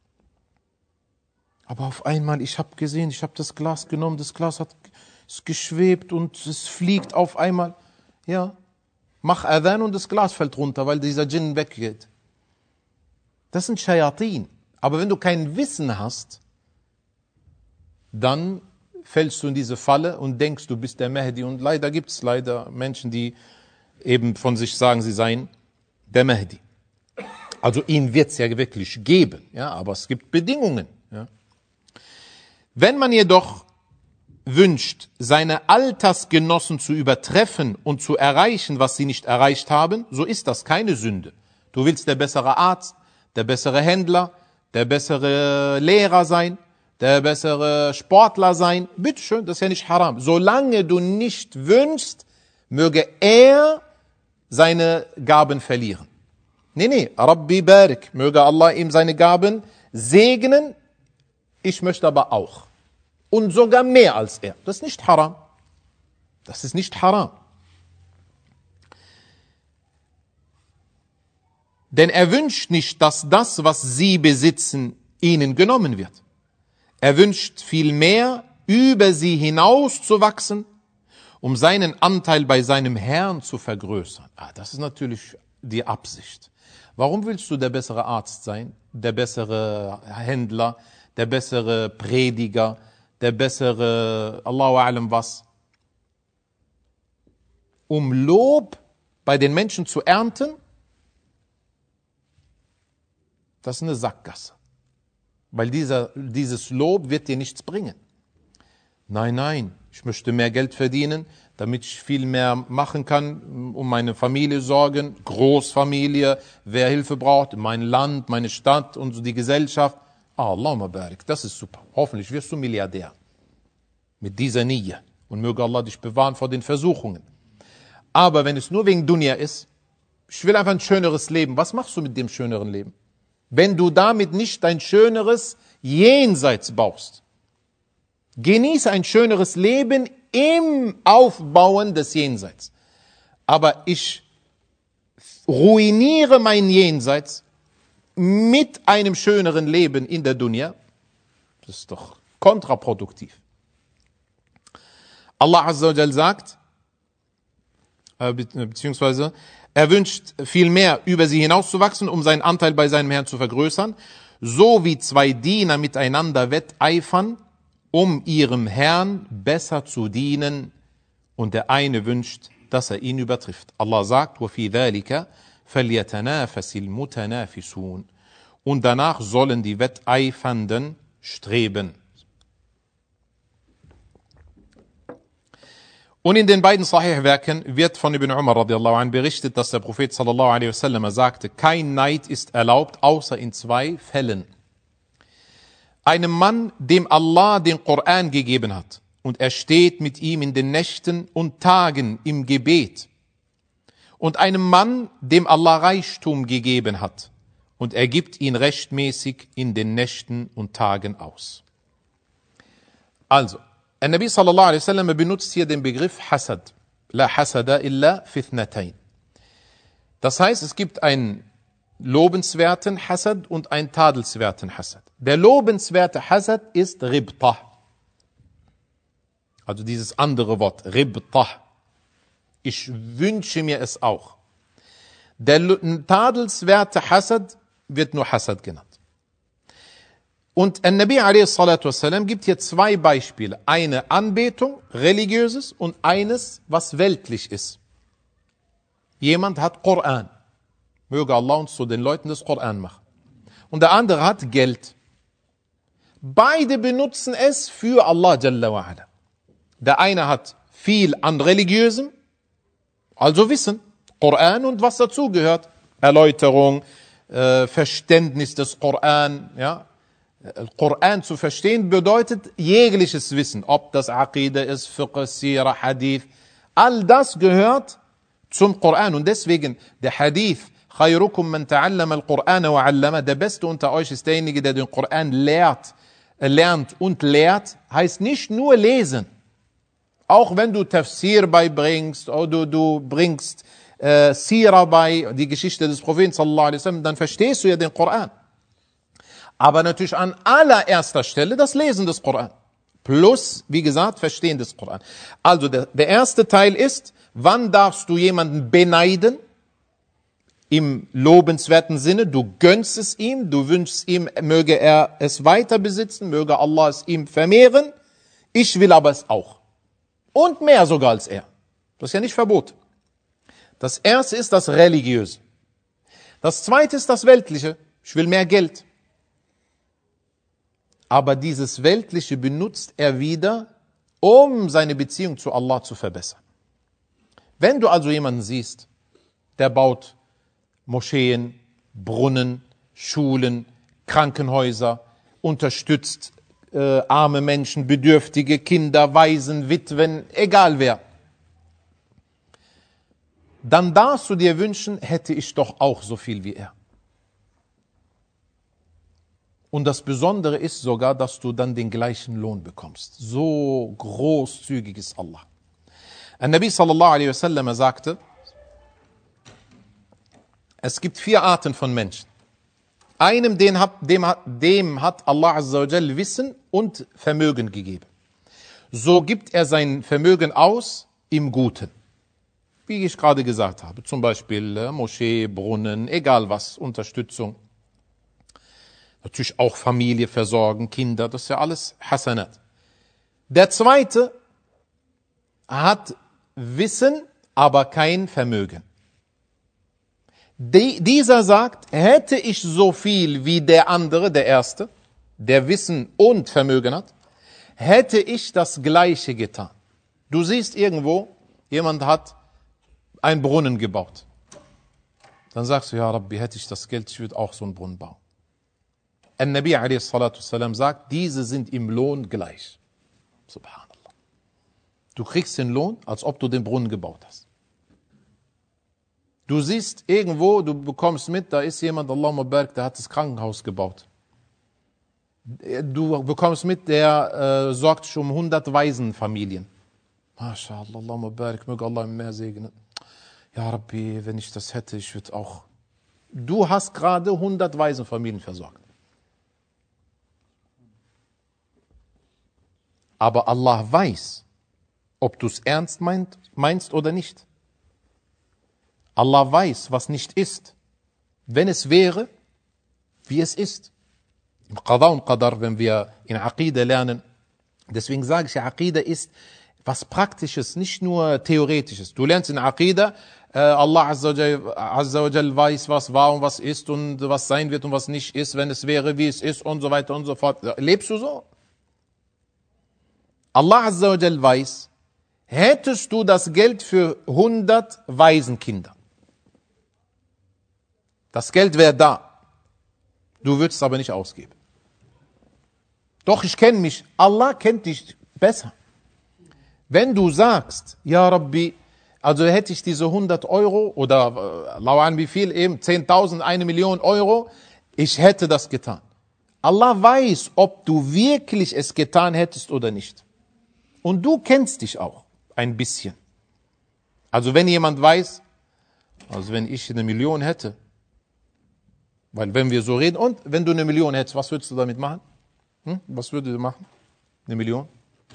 Aber auf einmal, ich habe gesehen, ich habe das Glas genommen, das Glas ist geschwebt und es fliegt auf einmal. Ja, mach Adhan und das Glas fällt runter, weil dieser Djinn weggeht. Das sind Shayatin. Aber wenn du kein Wissen hast, dann fällst du in diese Falle und denkst, du bist der Mahdi. Und leider gibt es Menschen, die eben von sich sagen, sie seien der Mahdi. Also ihn wird es ja wirklich geben, ja, aber es gibt Bedingungen. Ja. Wenn man jedoch wünscht, seine Altersgenossen zu übertreffen und zu erreichen, was sie nicht erreicht haben, so ist das keine Sünde. Du willst der bessere Arzt, der bessere Händler, der bessere Lehrer sein, der bessere Sportler sein, bitteschön, das ist ja nicht haram. Solange du nicht wünschst, möge er seine Gaben verlieren. Nee, Rabbi Barik, möge Allah ihm seine Gaben segnen, ich möchte aber auch. Und sogar mehr als er. Das ist nicht haram. Das ist nicht haram. Denn er wünscht nicht, dass das, was sie besitzen, ihnen genommen wird. Er wünscht vielmehr, über sie hinauszuwachsen, um seinen Anteil bei seinem Herrn zu vergrößern. Das ist natürlich die Absicht. Warum willst du der bessere Arzt sein, der bessere Händler, der bessere Prediger, der bessere Allahu A'lam was? Um Lob bei den Menschen zu ernten? Das ist eine Sackgasse. Weil dieses Lob wird dir nichts bringen. Nein, ich möchte mehr Geld verdienen, damit ich viel mehr machen kann, um meine Familie sorgen, Großfamilie, wer Hilfe braucht, mein Land, meine Stadt und so die Gesellschaft. Allahumma barik, das ist super. Hoffentlich wirst du Milliardär. Mit dieser Niyyah. Und möge Allah dich bewahren vor den Versuchungen. Aber wenn es nur wegen Dunya ist, ich will einfach ein schöneres Leben. Was machst du mit dem schöneren Leben? Wenn du damit nicht ein schöneres Jenseits baust. Genieße ein schöneres Leben im Aufbauen des Jenseits. Aber ich ruiniere mein Jenseits mit einem schöneren Leben in der Dunya. Das ist doch kontraproduktiv. Allah Azza wa Jal sagt, beziehungsweise er wünscht vielmehr, über sie hinauszuwachsen, um seinen Anteil bei seinem Herrn zu vergrößern, so wie zwei Diener miteinander wetteifern, um ihrem Herrn besser zu dienen, und der eine wünscht, dass er ihn übertrifft. Allah sagt, وَفِي ذَلِكَ فَلْيَتَنَافَسِ الْمُتَنَافِسُونَ. Und danach sollen die Wetteifernden streben. Und in den beiden Sahih-Werken wird von Ibn Umar radiallahu anh berichtet, dass der Prophet sallallahu alaihi wasallam sagte, kein Neid ist erlaubt, außer in zwei Fällen. Einem Mann, dem Allah den Koran gegeben hat, und er steht mit ihm in den Nächten und Tagen im Gebet. Und einem Mann, dem Allah Reichtum gegeben hat, und er gibt ihn rechtmäßig in den Nächten und Tagen aus. Also, Nabi sallallahu alaihi wasallam benutzt hier den Begriff Hasad. La hasada illa fithnatayn. Das heißt, es gibt einen lobenswerten Hasad und einen tadelswerten Hasad. Der lobenswerte Hasad ist Ribtah. Also dieses andere Wort, Ribtah. Ich wünsche mir es auch. Der tadelswerte Hasad wird nur Hasad genannt. Und Nabi a.s. gibt hier zwei Beispiele. Eine Anbetung, religiöses, und eines, was weltlich ist. Jemand hat Koran. Möge Allah uns zu den Leuten des Koran machen. Und der andere hat Geld. Beide benutzen es für Allah Jalla wa Ala. Der eine hat viel an religiösem, also Wissen, Koran und was dazugehört. Erläuterung, Verständnis des Koran, ja. Koran zu verstehen bedeutet jegliches Wissen, ob das Aqida ist, Fiqh, Sira, Hadith. All das gehört zum Koran. Und deswegen der Hadith, خيركم من تعلم القرآن وعلمه, der Beste unter euch ist derjenige, der den Koran lernt und lehrt, heißt nicht nur lesen. Auch wenn du Tafsir beibringst oder du bringst Sira bei, die Geschichte des Propheten sallallahu alaihi wasallam, dann verstehst du ja den Koran. Aber natürlich an allererster Stelle das Lesen des Koran. Plus, wie gesagt, Verstehen des Koran. Also der erste Teil ist, wann darfst du jemanden beneiden? Im lobenswerten Sinne, du gönnst es ihm, du wünschst ihm, möge er es weiter besitzen, möge Allah es ihm vermehren. Ich will aber es auch. Und mehr sogar als er. Das ist ja nicht verboten. Das erste ist das Religiöse. Das zweite ist das Weltliche. Ich will mehr Geld. Aber dieses Weltliche benutzt er wieder, um seine Beziehung zu Allah zu verbessern. Wenn du also jemanden siehst, der baut Moscheen, Brunnen, Schulen, Krankenhäuser, unterstützt arme Menschen, Bedürftige, Kinder, Waisen, Witwen, egal wer, dann darfst du dir wünschen, hätte ich doch auch so viel wie er. Und das Besondere ist sogar, dass du dann den gleichen Lohn bekommst. So großzügig ist Allah. An-Nabi sallallahu alaihi wasallam sagte, es gibt 4 Arten von Menschen. Einem, dem hat Allah azza wa jal Wissen und Vermögen gegeben. So gibt er sein Vermögen aus im Guten. Wie ich gerade gesagt habe, zum Beispiel Moschee, Brunnen, egal was, Unterstützung. Natürlich auch Familie versorgen, Kinder, das ist ja alles Hasanat. Der zweite hat Wissen, aber kein Vermögen. Dieser sagt, hätte ich so viel wie der andere, der erste, der Wissen und Vermögen hat, hätte ich das Gleiche getan. Du siehst irgendwo, jemand hat einen Brunnen gebaut. Dann sagst du, ja Rabbi, hätte ich das Geld, ich würde auch so einen Brunnen bauen. An-Nabi a.s. sagt, diese sind im Lohn gleich. Subhanallah. Du kriegst den Lohn, als ob du den Brunnen gebaut hast. Du siehst irgendwo, du bekommst mit, da ist jemand, Allahumma barik, der hat das Krankenhaus gebaut. Du bekommst mit, der sorgt sich um 100 Waisenfamilien. MashaAllah, Allahumma barik, möge Allah mehr segnen. Ja Rabbi, wenn ich das hätte, ich würde auch. Du hast gerade 100 Waisenfamilien versorgt. Aber Allah weiß, ob du es ernst meinst oder nicht. Allah weiß, was nicht ist, wenn es wäre, wie es ist. Im Qada und Qadar, wenn wir in Aqida lernen, deswegen sage ich, Aqida ist was Praktisches, nicht nur Theoretisches. Du lernst in Aqida, Allah Azza wa Jal weiß, was war und was ist und was sein wird und was nicht ist, wenn es wäre, wie es ist und so weiter und so fort. Lebst du so? Allah Azza wa Jal weiß, hättest du das Geld für 100 Waisenkinder. Das Geld wäre da. Du würdest es aber nicht ausgeben. Doch ich kenne mich. Allah kennt dich besser. Wenn du sagst, ja Rabbi, also hätte ich diese 100 Euro oder lauan wie viel eben, 10.000, 1 Million Euro, ich hätte das getan. Allah weiß, ob du wirklich es getan hättest oder nicht. Und du kennst dich auch ein bisschen. Also wenn jemand weiß, also wenn ich 1 Million hätte, weil wenn wir so reden, und wenn du 1 Million hättest, was würdest du damit machen? Was würdest du machen? 1 Million?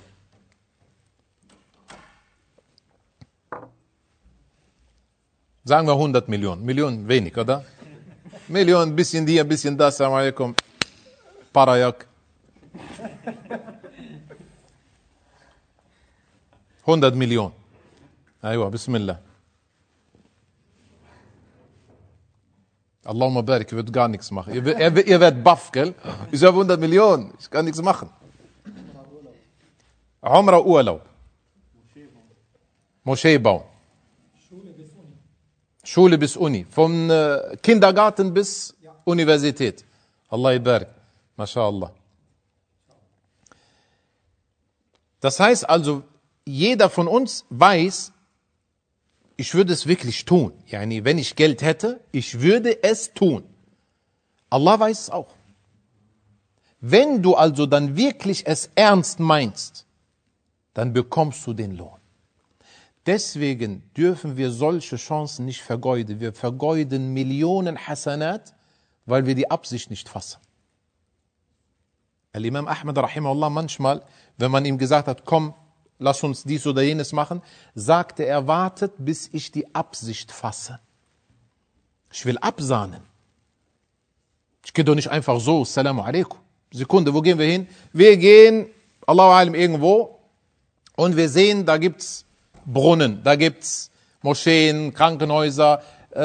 Sagen wir 100 Millionen. Millionen wenig, oder? Millionen, bisschen hier, bisschen das. Assalamu alaikum. Parajak. 100 Millionen. Aywa, Bismillah. Allahumma barik, ich würde gar nichts machen. Ihr werdet baff, gell? Ich habe 100 Millionen, ich kann nichts machen. Umrah Urlaub. Moschee bauen. Schule bis Uni. Vom Kindergarten bis Universität. Allah barik. MashaAllah. Das heißt also, jeder von uns weiß, ich würde es wirklich tun. Yani, wenn ich Geld hätte, ich würde es tun. Allah weiß es auch. Wenn du also dann wirklich es ernst meinst, dann bekommst du den Lohn. Deswegen dürfen wir solche Chancen nicht vergeuden. Wir vergeuden Millionen Hasanat, weil wir die Absicht nicht fassen. Al-Imam Ahmad rahimahullah manchmal, wenn man ihm gesagt hat, komm, lass uns dies oder jenes machen, sagte er, wartet, bis ich die Absicht fasse. Ich will absahnen. Ich gehe doch nicht einfach so, Assalamu alaikum. Sekunde, wo gehen wir hin? Wir gehen, Allahu alim, irgendwo und wir sehen, da gibt's Brunnen, da gibt's Moscheen, Krankenhäuser,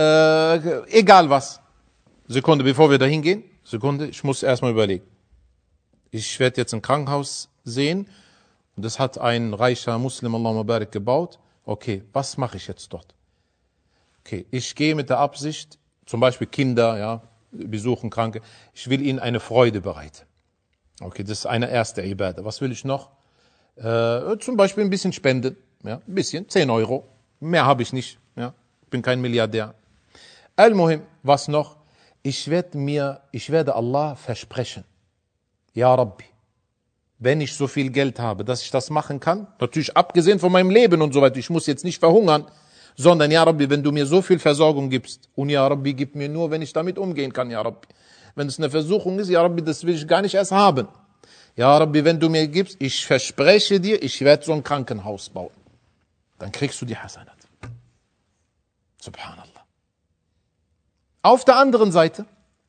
egal was. Sekunde, bevor wir da hingehen, Sekunde, ich muss erstmal überlegen. Ich werde jetzt ein Krankenhaus sehen und das hat ein reicher Muslim, Allahumma barik, gebaut. Okay, was mache ich jetzt dort? Okay, ich gehe mit der Absicht, zum Beispiel Kinder, ja, besuchen Kranke, ich will ihnen eine Freude bereiten. Okay, das ist eine erste Ibadah. Was will ich noch? Zum Beispiel ein bisschen spenden, ja, ein bisschen, 10 Euro. Mehr habe ich nicht, ja, bin kein Milliardär. Al-Muhim, was noch? Ich werde Allah versprechen. Ja Rabbi, wenn ich so viel Geld habe, dass ich das machen kann, natürlich abgesehen von meinem Leben und so weiter, ich muss jetzt nicht verhungern, sondern ja Rabbi, wenn du mir so viel Versorgung gibst, und ja Rabbi, gib mir nur, wenn ich damit umgehen kann, ja Rabbi. Wenn es eine Versuchung ist, ja Rabbi, das will ich gar nicht erst haben. Ja Rabbi, wenn du mir gibst, ich verspreche dir, ich werde so ein Krankenhaus bauen. Dann kriegst du die Hasanat. Subhanallah. Auf der anderen Seite,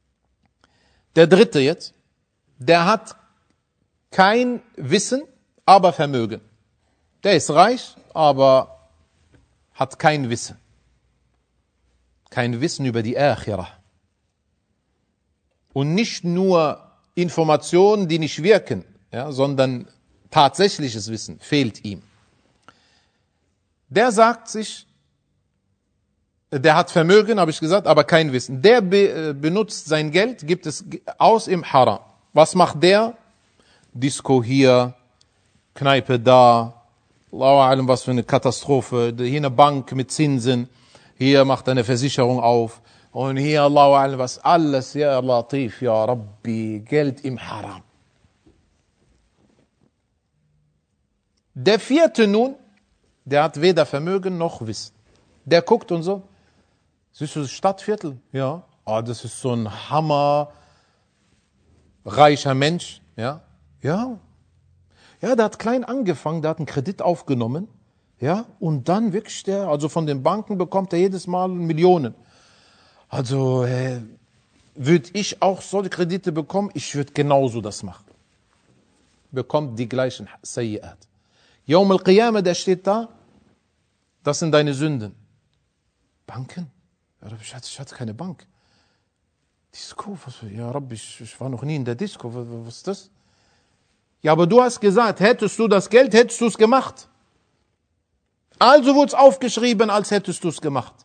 der dritte jetzt, der hat kein Wissen, aber Vermögen. Der ist reich, aber hat kein Wissen. Kein Wissen über die Akhirah. Und nicht nur Informationen, die nicht wirken, ja, sondern tatsächliches Wissen fehlt ihm. Der sagt sich, der hat Vermögen, habe ich gesagt, aber kein Wissen. Der benutzt sein Geld, gibt es aus im Haram. Was macht der? Disco hier, Kneipe da, Allahu alam, was für eine Katastrophe. Hier eine Bank mit Zinsen, hier macht er eine Versicherung auf. Und hier, Allahu alam, was alles, ja Latif, ja Rabbi, Geld im Haram. Der vierte nun, der hat weder Vermögen noch Wissen. Der guckt und so, siehst du das Stadtviertel? Ja. Oh, das ist so ein Hammer, reicher Mensch, ja. Ja. Ja, der hat klein angefangen, der hat einen Kredit aufgenommen, ja, und dann wirklich also von den Banken bekommt er jedes Mal Millionen. Also, würde ich auch solche Kredite bekommen, ich würde genauso das machen. Bekommt die gleichen Sayyi'at. Yawm al-Qiyamah, der steht da, das sind deine Sünden. Banken? Ja, Rabbi, ich hatte keine Bank. Disco? Ja, Rabbi, ich war noch nie in der Disco. Was ist das? Ja, aber du hast gesagt, hättest du das Geld, hättest du es gemacht. Also wurde es aufgeschrieben, als hättest du es gemacht.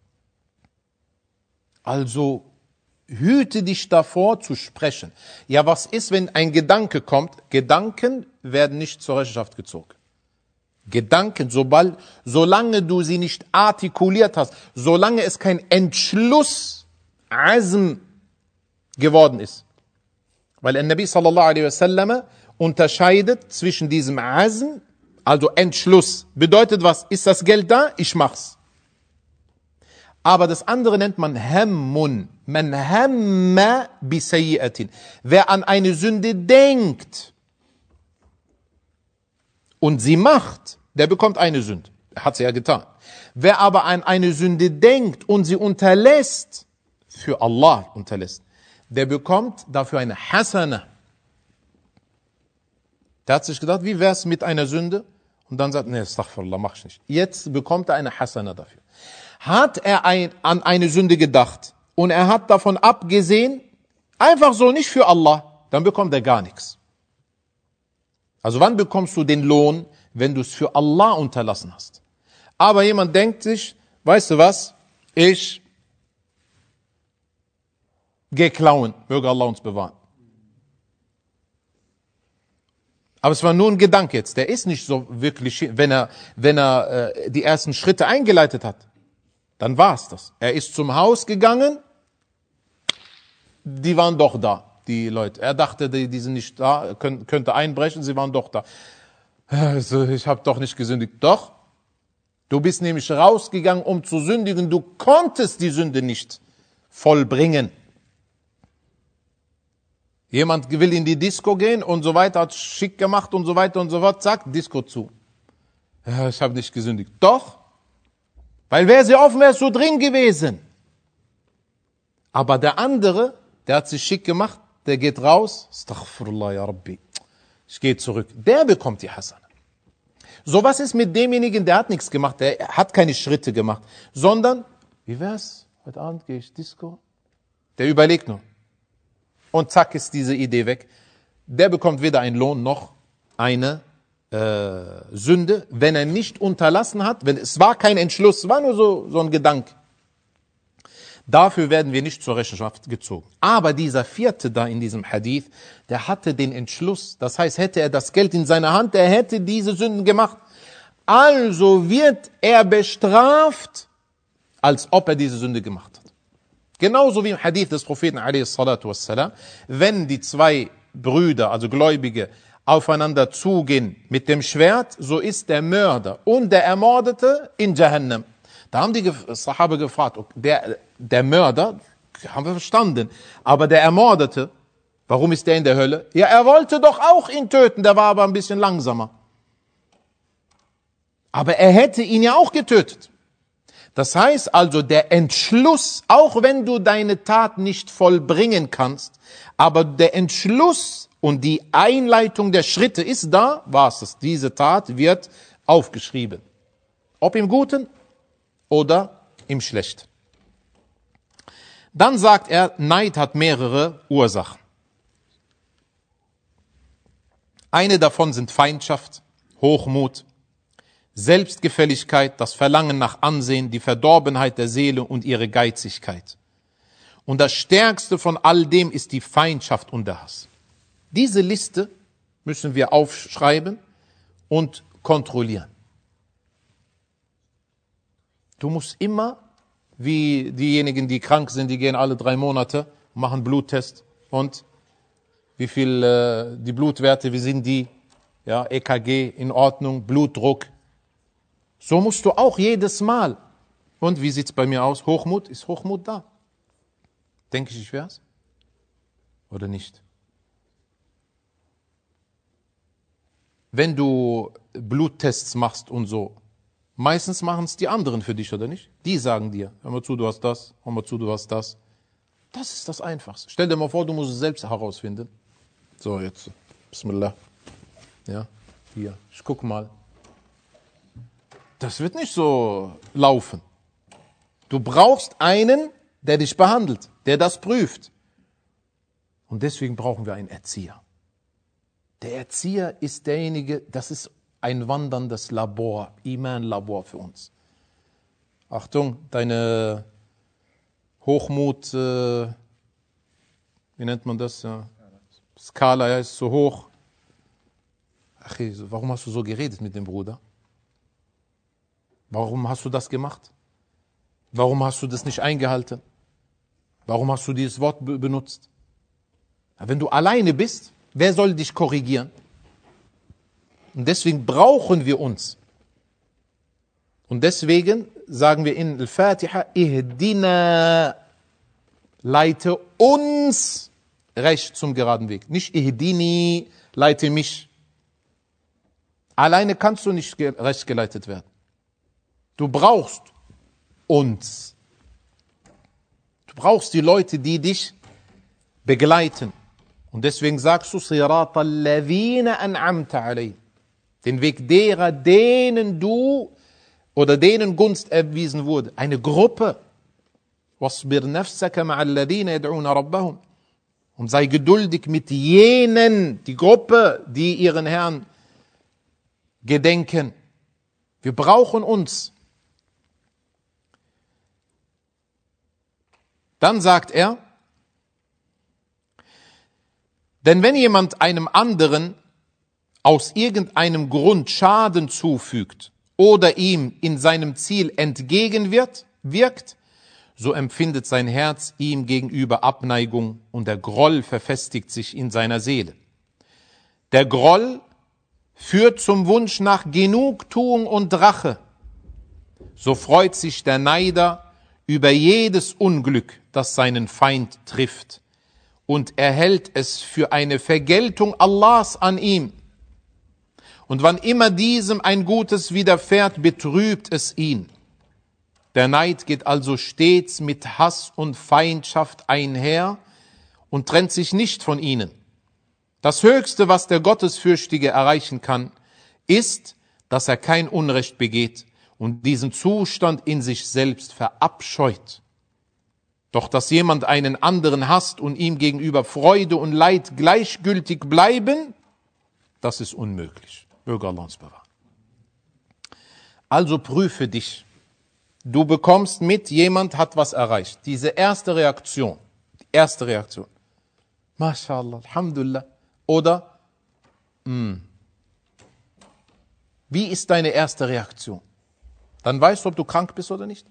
Also hüte dich davor zu sprechen. Ja, was ist, wenn ein Gedanke kommt? Gedanken werden nicht zur Rechenschaft gezogen. Gedanken, solange du sie nicht artikuliert hast, solange es kein Entschluss, Azm geworden ist. Weil der Nabi sallallahu alaihi wasallam unterscheidet zwischen diesem Azm, also Entschluss. Bedeutet was? Ist das Geld da? Ich mach's. Aber das andere nennt man Hammun. Man hamma bi sayyi'atin. Wer an eine Sünde denkt und sie macht, der bekommt eine Sünde. Er hat sie ja getan. Wer aber an eine Sünde denkt und sie unterlässt, für Allah unterlässt, der bekommt dafür eine Hasana. Der hat sich gedacht, wie wär's mit einer Sünde? Und dann sagt, nee, astaghfirullah, mach ich nicht. Jetzt bekommt er eine Hasana dafür. Hat er an eine Sünde gedacht und er hat davon abgesehen, einfach so, nicht für Allah, dann bekommt er gar nichts. Also wann bekommst du den Lohn? Wenn du es für Allah unterlassen hast. Aber jemand denkt sich, weißt du was, ich gehe klauen, möge Allah uns bewahren. Aber es war nur ein Gedanke jetzt. Der ist nicht so wirklich, wenn er die ersten Schritte eingeleitet hat, dann war es das. Er ist zum Haus gegangen, die waren doch da, die Leute. Er dachte, die sind nicht da, könnte einbrechen, sie waren doch da. Also, ich habe doch nicht gesündigt. Doch, du bist nämlich rausgegangen, um zu sündigen. Du konntest die Sünde nicht vollbringen. Jemand will in die Disco gehen und so weiter, hat schick gemacht und so weiter und so fort, zack, Disco zu. Ja, ich habe nicht gesündigt. Doch, weil wäre sie offen, wärst du drin gewesen. Aber der andere, der hat sich schick gemacht, der geht raus, Astaghfirullah ya Rabbi, ich gehe zurück. Der bekommt die Hasana. So was ist mit demjenigen, der hat nichts gemacht, der hat keine Schritte gemacht, sondern, wie wär's, heute Abend gehe ich Disco? Der überlegt nur. Und zack ist diese Idee weg. Der bekommt weder einen Lohn noch eine Sünde, wenn er nicht unterlassen hat, wenn es war kein Entschluss, es war nur so ein Gedanke. Dafür werden wir nicht zur Rechenschaft gezogen. Aber dieser vierte da in diesem Hadith, der hatte den Entschluss. Das heißt, hätte er das Geld in seiner Hand, er hätte diese Sünden gemacht. Also wird er bestraft, als ob er diese Sünde gemacht hat. Genauso wie im Hadith des Propheten a.s.w. wenn die zwei Brüder, also Gläubige, aufeinander zugehen mit dem Schwert, so ist der Mörder und der Ermordete in Jahannam. Da haben die Sahaba gefragt, der Mörder, haben wir verstanden, aber der Ermordete, warum ist der in der Hölle? Ja, er wollte doch auch ihn töten, der war aber ein bisschen langsamer. Aber er hätte ihn ja auch getötet. Das heißt also, der Entschluss, auch wenn du deine Tat nicht vollbringen kannst, aber der Entschluss und die Einleitung der Schritte ist da, war es. Diese Tat wird aufgeschrieben. Ob im Guten oder im Schlechten. Dann sagt er, Neid hat mehrere Ursachen. Eine davon sind Feindschaft, Hochmut, Selbstgefälligkeit, das Verlangen nach Ansehen, die Verdorbenheit der Seele und ihre Geizigkeit. Und das Stärkste von all dem ist die Feindschaft und der Hass. Diese Liste müssen wir aufschreiben und kontrollieren. Du musst immer, wie diejenigen, die krank sind, die gehen alle 3 Monate, machen Bluttest und wie viel die Blutwerte, wie sind die? Ja, EKG in Ordnung, Blutdruck. So musst du auch jedes Mal. Und wie sieht's bei mir aus? Hochmut? Ist Hochmut da? Denke ich wär's? Oder nicht? Wenn du Bluttests machst und so, meistens machen es die anderen für dich, oder nicht? Die sagen dir, hör mal zu, du hast das, hör mal zu, du hast das. Das ist das Einfachste. Stell dir mal vor, du musst es selbst herausfinden. So, jetzt, Bismillah. Ja, hier, ich guck mal. Das wird nicht so laufen. Du brauchst einen, der dich behandelt, der das prüft. Und deswegen brauchen wir einen Erzieher. Der Erzieher ist derjenige, das ist ein wanderndes Labor, Iman-Labor für uns. Achtung, deine Hochmut, wie nennt man das? Ja. Skala, ja, ist so hoch. Ach, warum hast du so geredet mit dem Bruder? Warum hast du das gemacht? Warum hast du das nicht eingehalten? Warum hast du dieses Wort benutzt? Wenn du alleine bist, wer soll dich korrigieren? Und deswegen brauchen wir uns. Und deswegen sagen wir in Al-Fatiha, Ihdina, leite uns recht zum geraden Weg. Nicht Ihdini, leite mich. Alleine kannst du nicht recht geleitet werden. Du brauchst uns. Du brauchst die Leute, die dich begleiten. Und deswegen sagst du, Sirata alladhina an'amta alayhim. Den Weg derer, denen du oder denen Gunst erwiesen wurde. Eine Gruppe. Wasbir nafsaka ma'a alladhina yad'una rabbahum. Und sei geduldig mit jenen, die Gruppe, die ihren Herrn gedenken. Wir brauchen uns. Dann sagt er, denn wenn jemand einem anderen aus irgendeinem Grund Schaden zufügt oder ihm in seinem Ziel wirkt, so empfindet sein Herz ihm gegenüber Abneigung und der Groll verfestigt sich in seiner Seele. Der Groll führt zum Wunsch nach Genugtuung und Rache. So freut sich der Neider über jedes Unglück, das seinen Feind trifft, und erhält es für eine Vergeltung Allahs an ihm. Und wann immer diesem ein Gutes widerfährt, betrübt es ihn. Der Neid geht also stets mit Hass und Feindschaft einher und trennt sich nicht von ihnen. Das Höchste, was der Gottesfürchtige erreichen kann, ist, dass er kein Unrecht begeht und diesen Zustand in sich selbst verabscheut. Doch dass jemand einen anderen hasst und ihm gegenüber Freude und Leid gleichgültig bleiben, das ist unmöglich. Möge Allah uns bewahren. Also prüfe dich. Du bekommst mit, jemand hat was erreicht. Diese erste Reaktion. MashaAllah, Alhamdulillah. Oder, wie ist deine erste Reaktion? Dann weißt du, ob du krank bist oder nicht.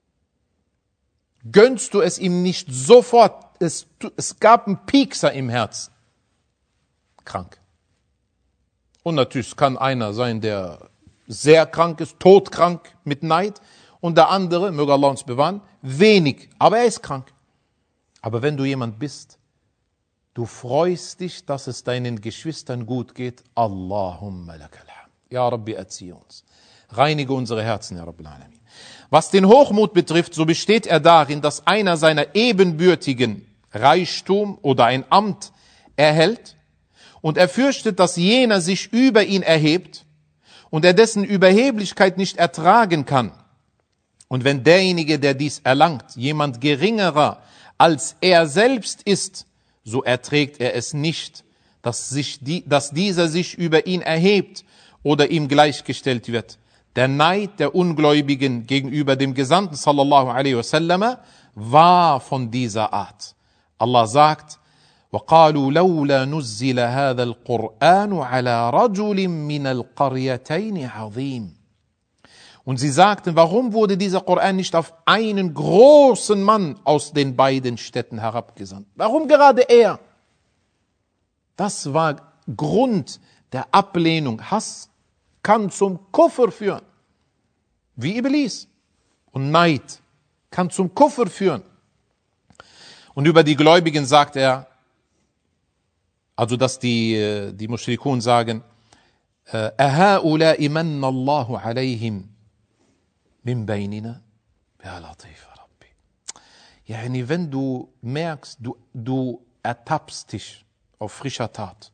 Gönnst du es ihm nicht sofort? Es gab einen Piekser im Herzen. Krank. Und natürlich kann einer sein, der sehr krank ist, todkrank mit Neid. Und der andere, möge Allah uns bewahren, wenig, aber er ist krank. Aber wenn du jemand bist, du freust dich, dass es deinen Geschwistern gut geht. Allahumma lakal hamd. Ya Rabbi, erziehe uns. Reinige unsere Herzen, Ya Rabbil Alamin. Was den Hochmut betrifft, so besteht er darin, dass einer seiner ebenbürtigen Reichtum oder ein Amt erhält und er fürchtet, dass jener sich über ihn erhebt und er dessen Überheblichkeit nicht ertragen kann. Und wenn derjenige, der dies erlangt, jemand geringerer als er selbst ist, so erträgt er es nicht, dass dieser sich über ihn erhebt oder ihm gleichgestellt wird. Der Neid der Ungläubigen gegenüber dem Gesandten sallallahu alaihi wasallam war von dieser Art. Allah sagt: وَقَالُوا لَوْلَا نُزِّلَ هَذَا الْقُرْآنُ عَلَى رَجُلٍ مِّنَ الْقَرْيَتَيْنِ عَظِيمٍ. Und sie sagten, warum wurde dieser Koran nicht auf einen großen Mann aus den beiden Städten herabgesandt? Warum gerade er? Das war Grund der Ablehnung. Hass kann zum Kufr führen, wie Iblis. Und Neid kann zum Kufr führen. Und über die Gläubigen sagt er, also dass die Mushrikun sagen, أَهَؤُلَاءِ مَنَّ اللَّهُ عَلَيْهِمْ min bainina, ya Latif, Rabbi. Yani, wenn du merkst, du ertappst dich auf frischer Tat,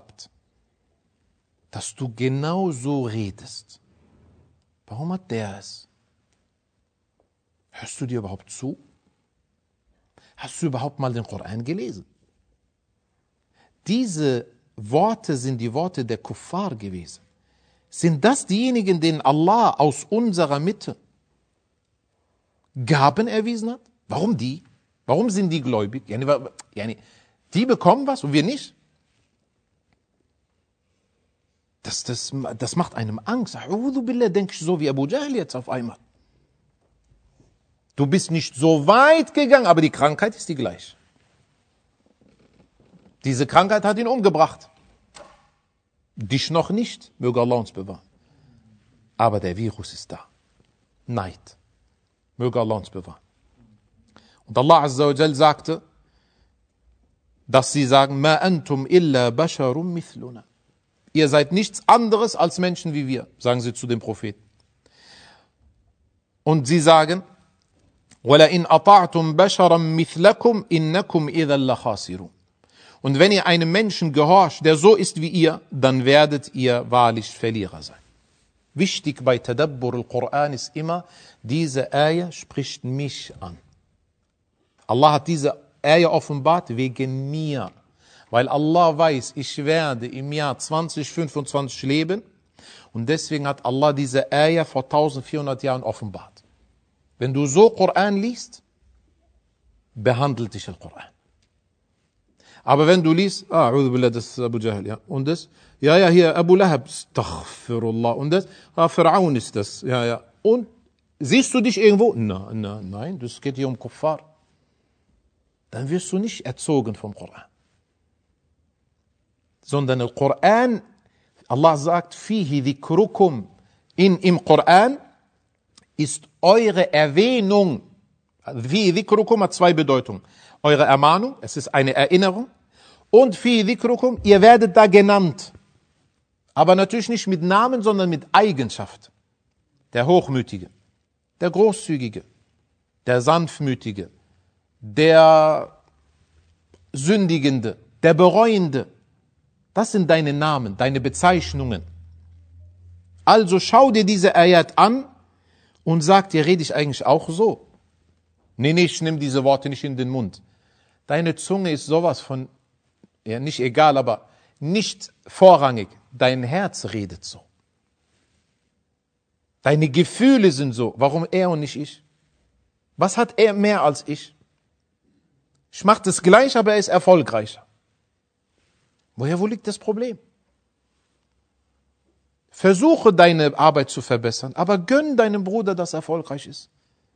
dass du genau so redest. Warum hat der es? Hörst du dir überhaupt zu? Hast du überhaupt mal den Koran gelesen? Diese Worte sind die Worte der Kuffar gewesen. Sind das diejenigen, denen Allah aus unserer Mitte Gaben erwiesen hat? Warum die? Warum sind die gläubig? Die bekommen was und wir nicht? Das macht einem Angst. A'udhu billah, denkst du so wie Abu Jahl jetzt auf einmal. Du bist nicht so weit gegangen, aber die Krankheit ist die gleiche. Diese Krankheit hat ihn umgebracht. Dich noch nicht, möge Allah uns bewahren. Aber der Virus ist da. Neid. Möge Allah uns bewahren. Und Allah Azza wa Jal sagte, dass sie sagen, Ma antum illa basharum mithluna. Ihr seid nichts anderes als Menschen wie wir, sagen sie zu dem Propheten. Und sie sagen, وَلَئِنْ أَطَعْتُمْ بَشَرًا مِثْلَكُمْ إِنَّكُمْ إِذًا لَخَاسِرُونَ. Und wenn ihr einem Menschen gehorcht, der so ist wie ihr, dann werdet ihr wahrlich Verlierer sein. Wichtig bei Tadabbur al-Quran ist immer, diese Ayah spricht mich an. Allah hat diese Ayah offenbart wegen mir. Weil Allah weiß, ich werde im Jahr 2025 leben und deswegen hat Allah diese Ayah vor 1400 Jahren offenbart. Wenn du so Koran liest, behandelt dich der Koran. Aber wenn du liest, A'udhu billah, das ist Abu Jahl, ja. Und das, ja, hier, Abu Lahab, Astaghfirullah. Und das, Fir'aun ist das, ja. Und siehst du dich irgendwo? Nein, das geht hier um Kuffar. Dann wirst du nicht erzogen vom Koran. Sondern der Koran, Allah sagt, fihi dhikrukum, im Koran ist eure Erwähnung. Fihi dhikrukum hat zwei Bedeutungen. Eure Ermahnung, es ist eine Erinnerung. Und fihi dhikrukum, ihr werdet da genannt. Aber natürlich nicht mit Namen, sondern mit Eigenschaft. Der Hochmütige, der Großzügige, der Sanftmütige, der Sündigende, der Bereuende. Das sind deine Namen, deine Bezeichnungen. Also schau dir diese Ayat an und sag dir, rede ich eigentlich auch so? Nee, ich nehme diese Worte nicht in den Mund. Deine Zunge ist sowas von, ja nicht egal, aber nicht vorrangig. Dein Herz redet so. Deine Gefühle sind so. Warum er und nicht ich? Was hat er mehr als ich? Ich mache das gleich, aber er ist erfolgreicher. Wo liegt das Problem? Versuche deine Arbeit zu verbessern, aber gönn deinem Bruder, dass er erfolgreich ist.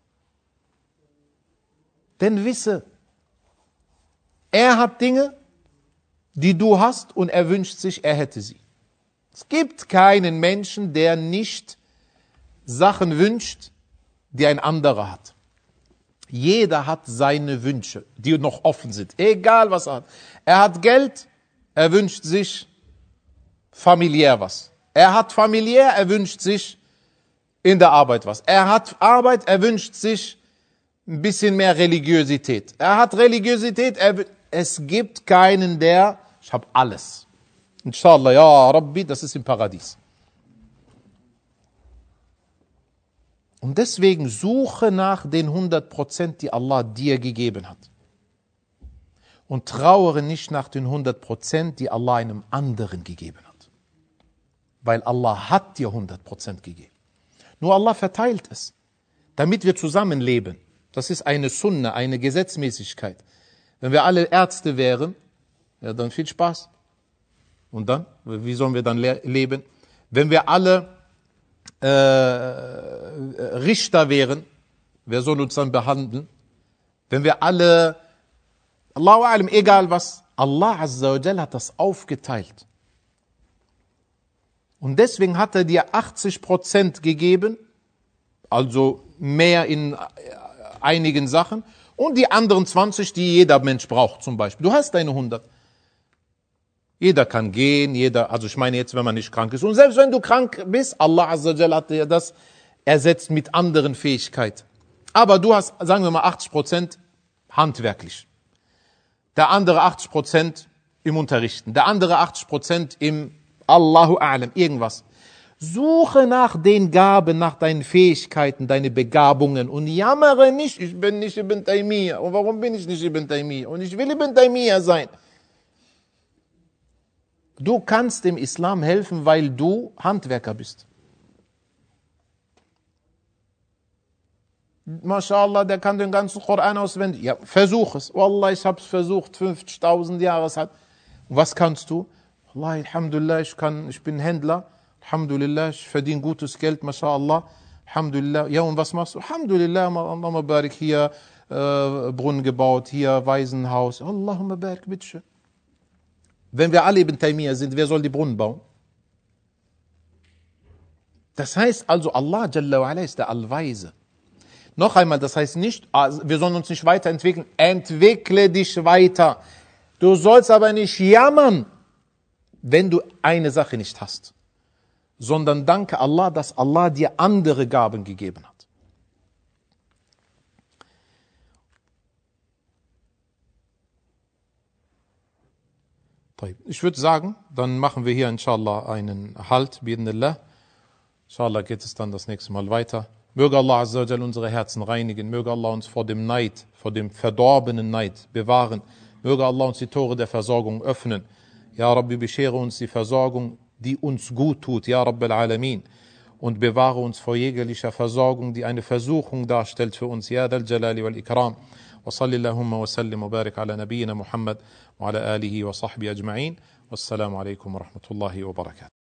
Denn wisse, er hat Dinge, die du hast und er wünscht sich, er hätte sie. Es gibt keinen Menschen, der nicht Sachen wünscht, die ein anderer hat. Jeder hat seine Wünsche, die noch offen sind, egal was er hat. Er hat Geld, er wünscht sich familiär was. Er hat familiär, er wünscht sich in der Arbeit was. Er hat Arbeit, er wünscht sich ein bisschen mehr Religiosität. Er hat Religiosität, es gibt keinen, ich habe alles. Inshallah, ja Rabbi, das ist im Paradies. Und deswegen suche nach den 100%, die Allah dir gegeben hat. Und trauere nicht nach den 100%, die Allah einem anderen gegeben hat. Weil Allah hat dir 100% gegeben. Nur Allah verteilt es, damit wir zusammenleben. Das ist eine Sunna, eine Gesetzmäßigkeit. Wenn wir alle Ärzte wären, ja, dann viel Spaß. Und dann? Wie sollen wir dann leben? Wenn wir alle Richter wären, wer soll uns dann behandeln? Wenn wir alle, Allahu a'lam, egal was, Allah Azza wa Jalla hat das aufgeteilt. Und deswegen hat er dir 80% gegeben, also mehr in einigen Sachen, und die anderen 20, die jeder Mensch braucht zum Beispiel. Du hast deine 100. Jeder kann gehen, also ich meine jetzt, wenn man nicht krank ist. Und selbst wenn du krank bist, Allah Azza wa Jalla hat dir das ersetzt mit anderen Fähigkeiten. Aber du hast, sagen wir mal, 80% handwerklich. Der andere 80% im Unterrichten. Der andere 80% im Allahu A'lam, irgendwas. Suche nach den Gaben, nach deinen Fähigkeiten, deine Begabungen und jammere nicht, ich bin nicht Ibn Taymiyyah. Und warum bin ich nicht Ibn Taymiyyah? Und ich will Ibn Taymiyyah sein. Du kannst dem Islam helfen, weil du Handwerker bist. MashaAllah, der kann den ganzen Koran auswendig. Ja, versuch es. Wallah, ich habe es versucht, 50.000 Jahre. Und was kannst du? Wallah, Alhamdulillah, ich bin Händler. Alhamdulillah, ich verdiene gutes Geld, MashaAllah. Alhamdulillah. Ja, und was machst du? Alhamdulillah, Allahumma barik, hier Brunnen gebaut, hier Waisenhaus. Allahumma barik, bitteschön. Wenn wir alle Ibn Taymiyyah sind, wer soll die Brunnen bauen? Das heißt also, Allah Jalla wa Ala ist der Allweise. Noch einmal, das heißt nicht, wir sollen uns nicht weiterentwickeln. Entwickle dich weiter. Du sollst aber nicht jammern, wenn du eine Sache nicht hast. Sondern danke Allah, dass Allah dir andere Gaben gegeben hat. Ich würde sagen, dann machen wir hier inshallah einen Halt, bi'idhnillah. Inshallah geht es dann das nächste Mal weiter. Möge Allah Azza wa Jalla unsere Herzen reinigen. Möge Allah uns vor dem Neid, vor dem verdorbenen Neid bewahren. Möge Allah uns die Tore der Versorgung öffnen. Ja Rabbi, beschere uns die Versorgung, die uns gut tut. Ja Rabbil Alamin. und bewahre uns vor jeglicher Versorgung, die eine Versuchung darstellt für uns. Ya dal Jalali wal Ikram. Wa salli Allahumma wa sallim wa barik ala nabiyyina Muhammad wa ala alihi wa sahbihi ajma'in. Wassalamu alaikum wa rahmatullahi wa barakatuh.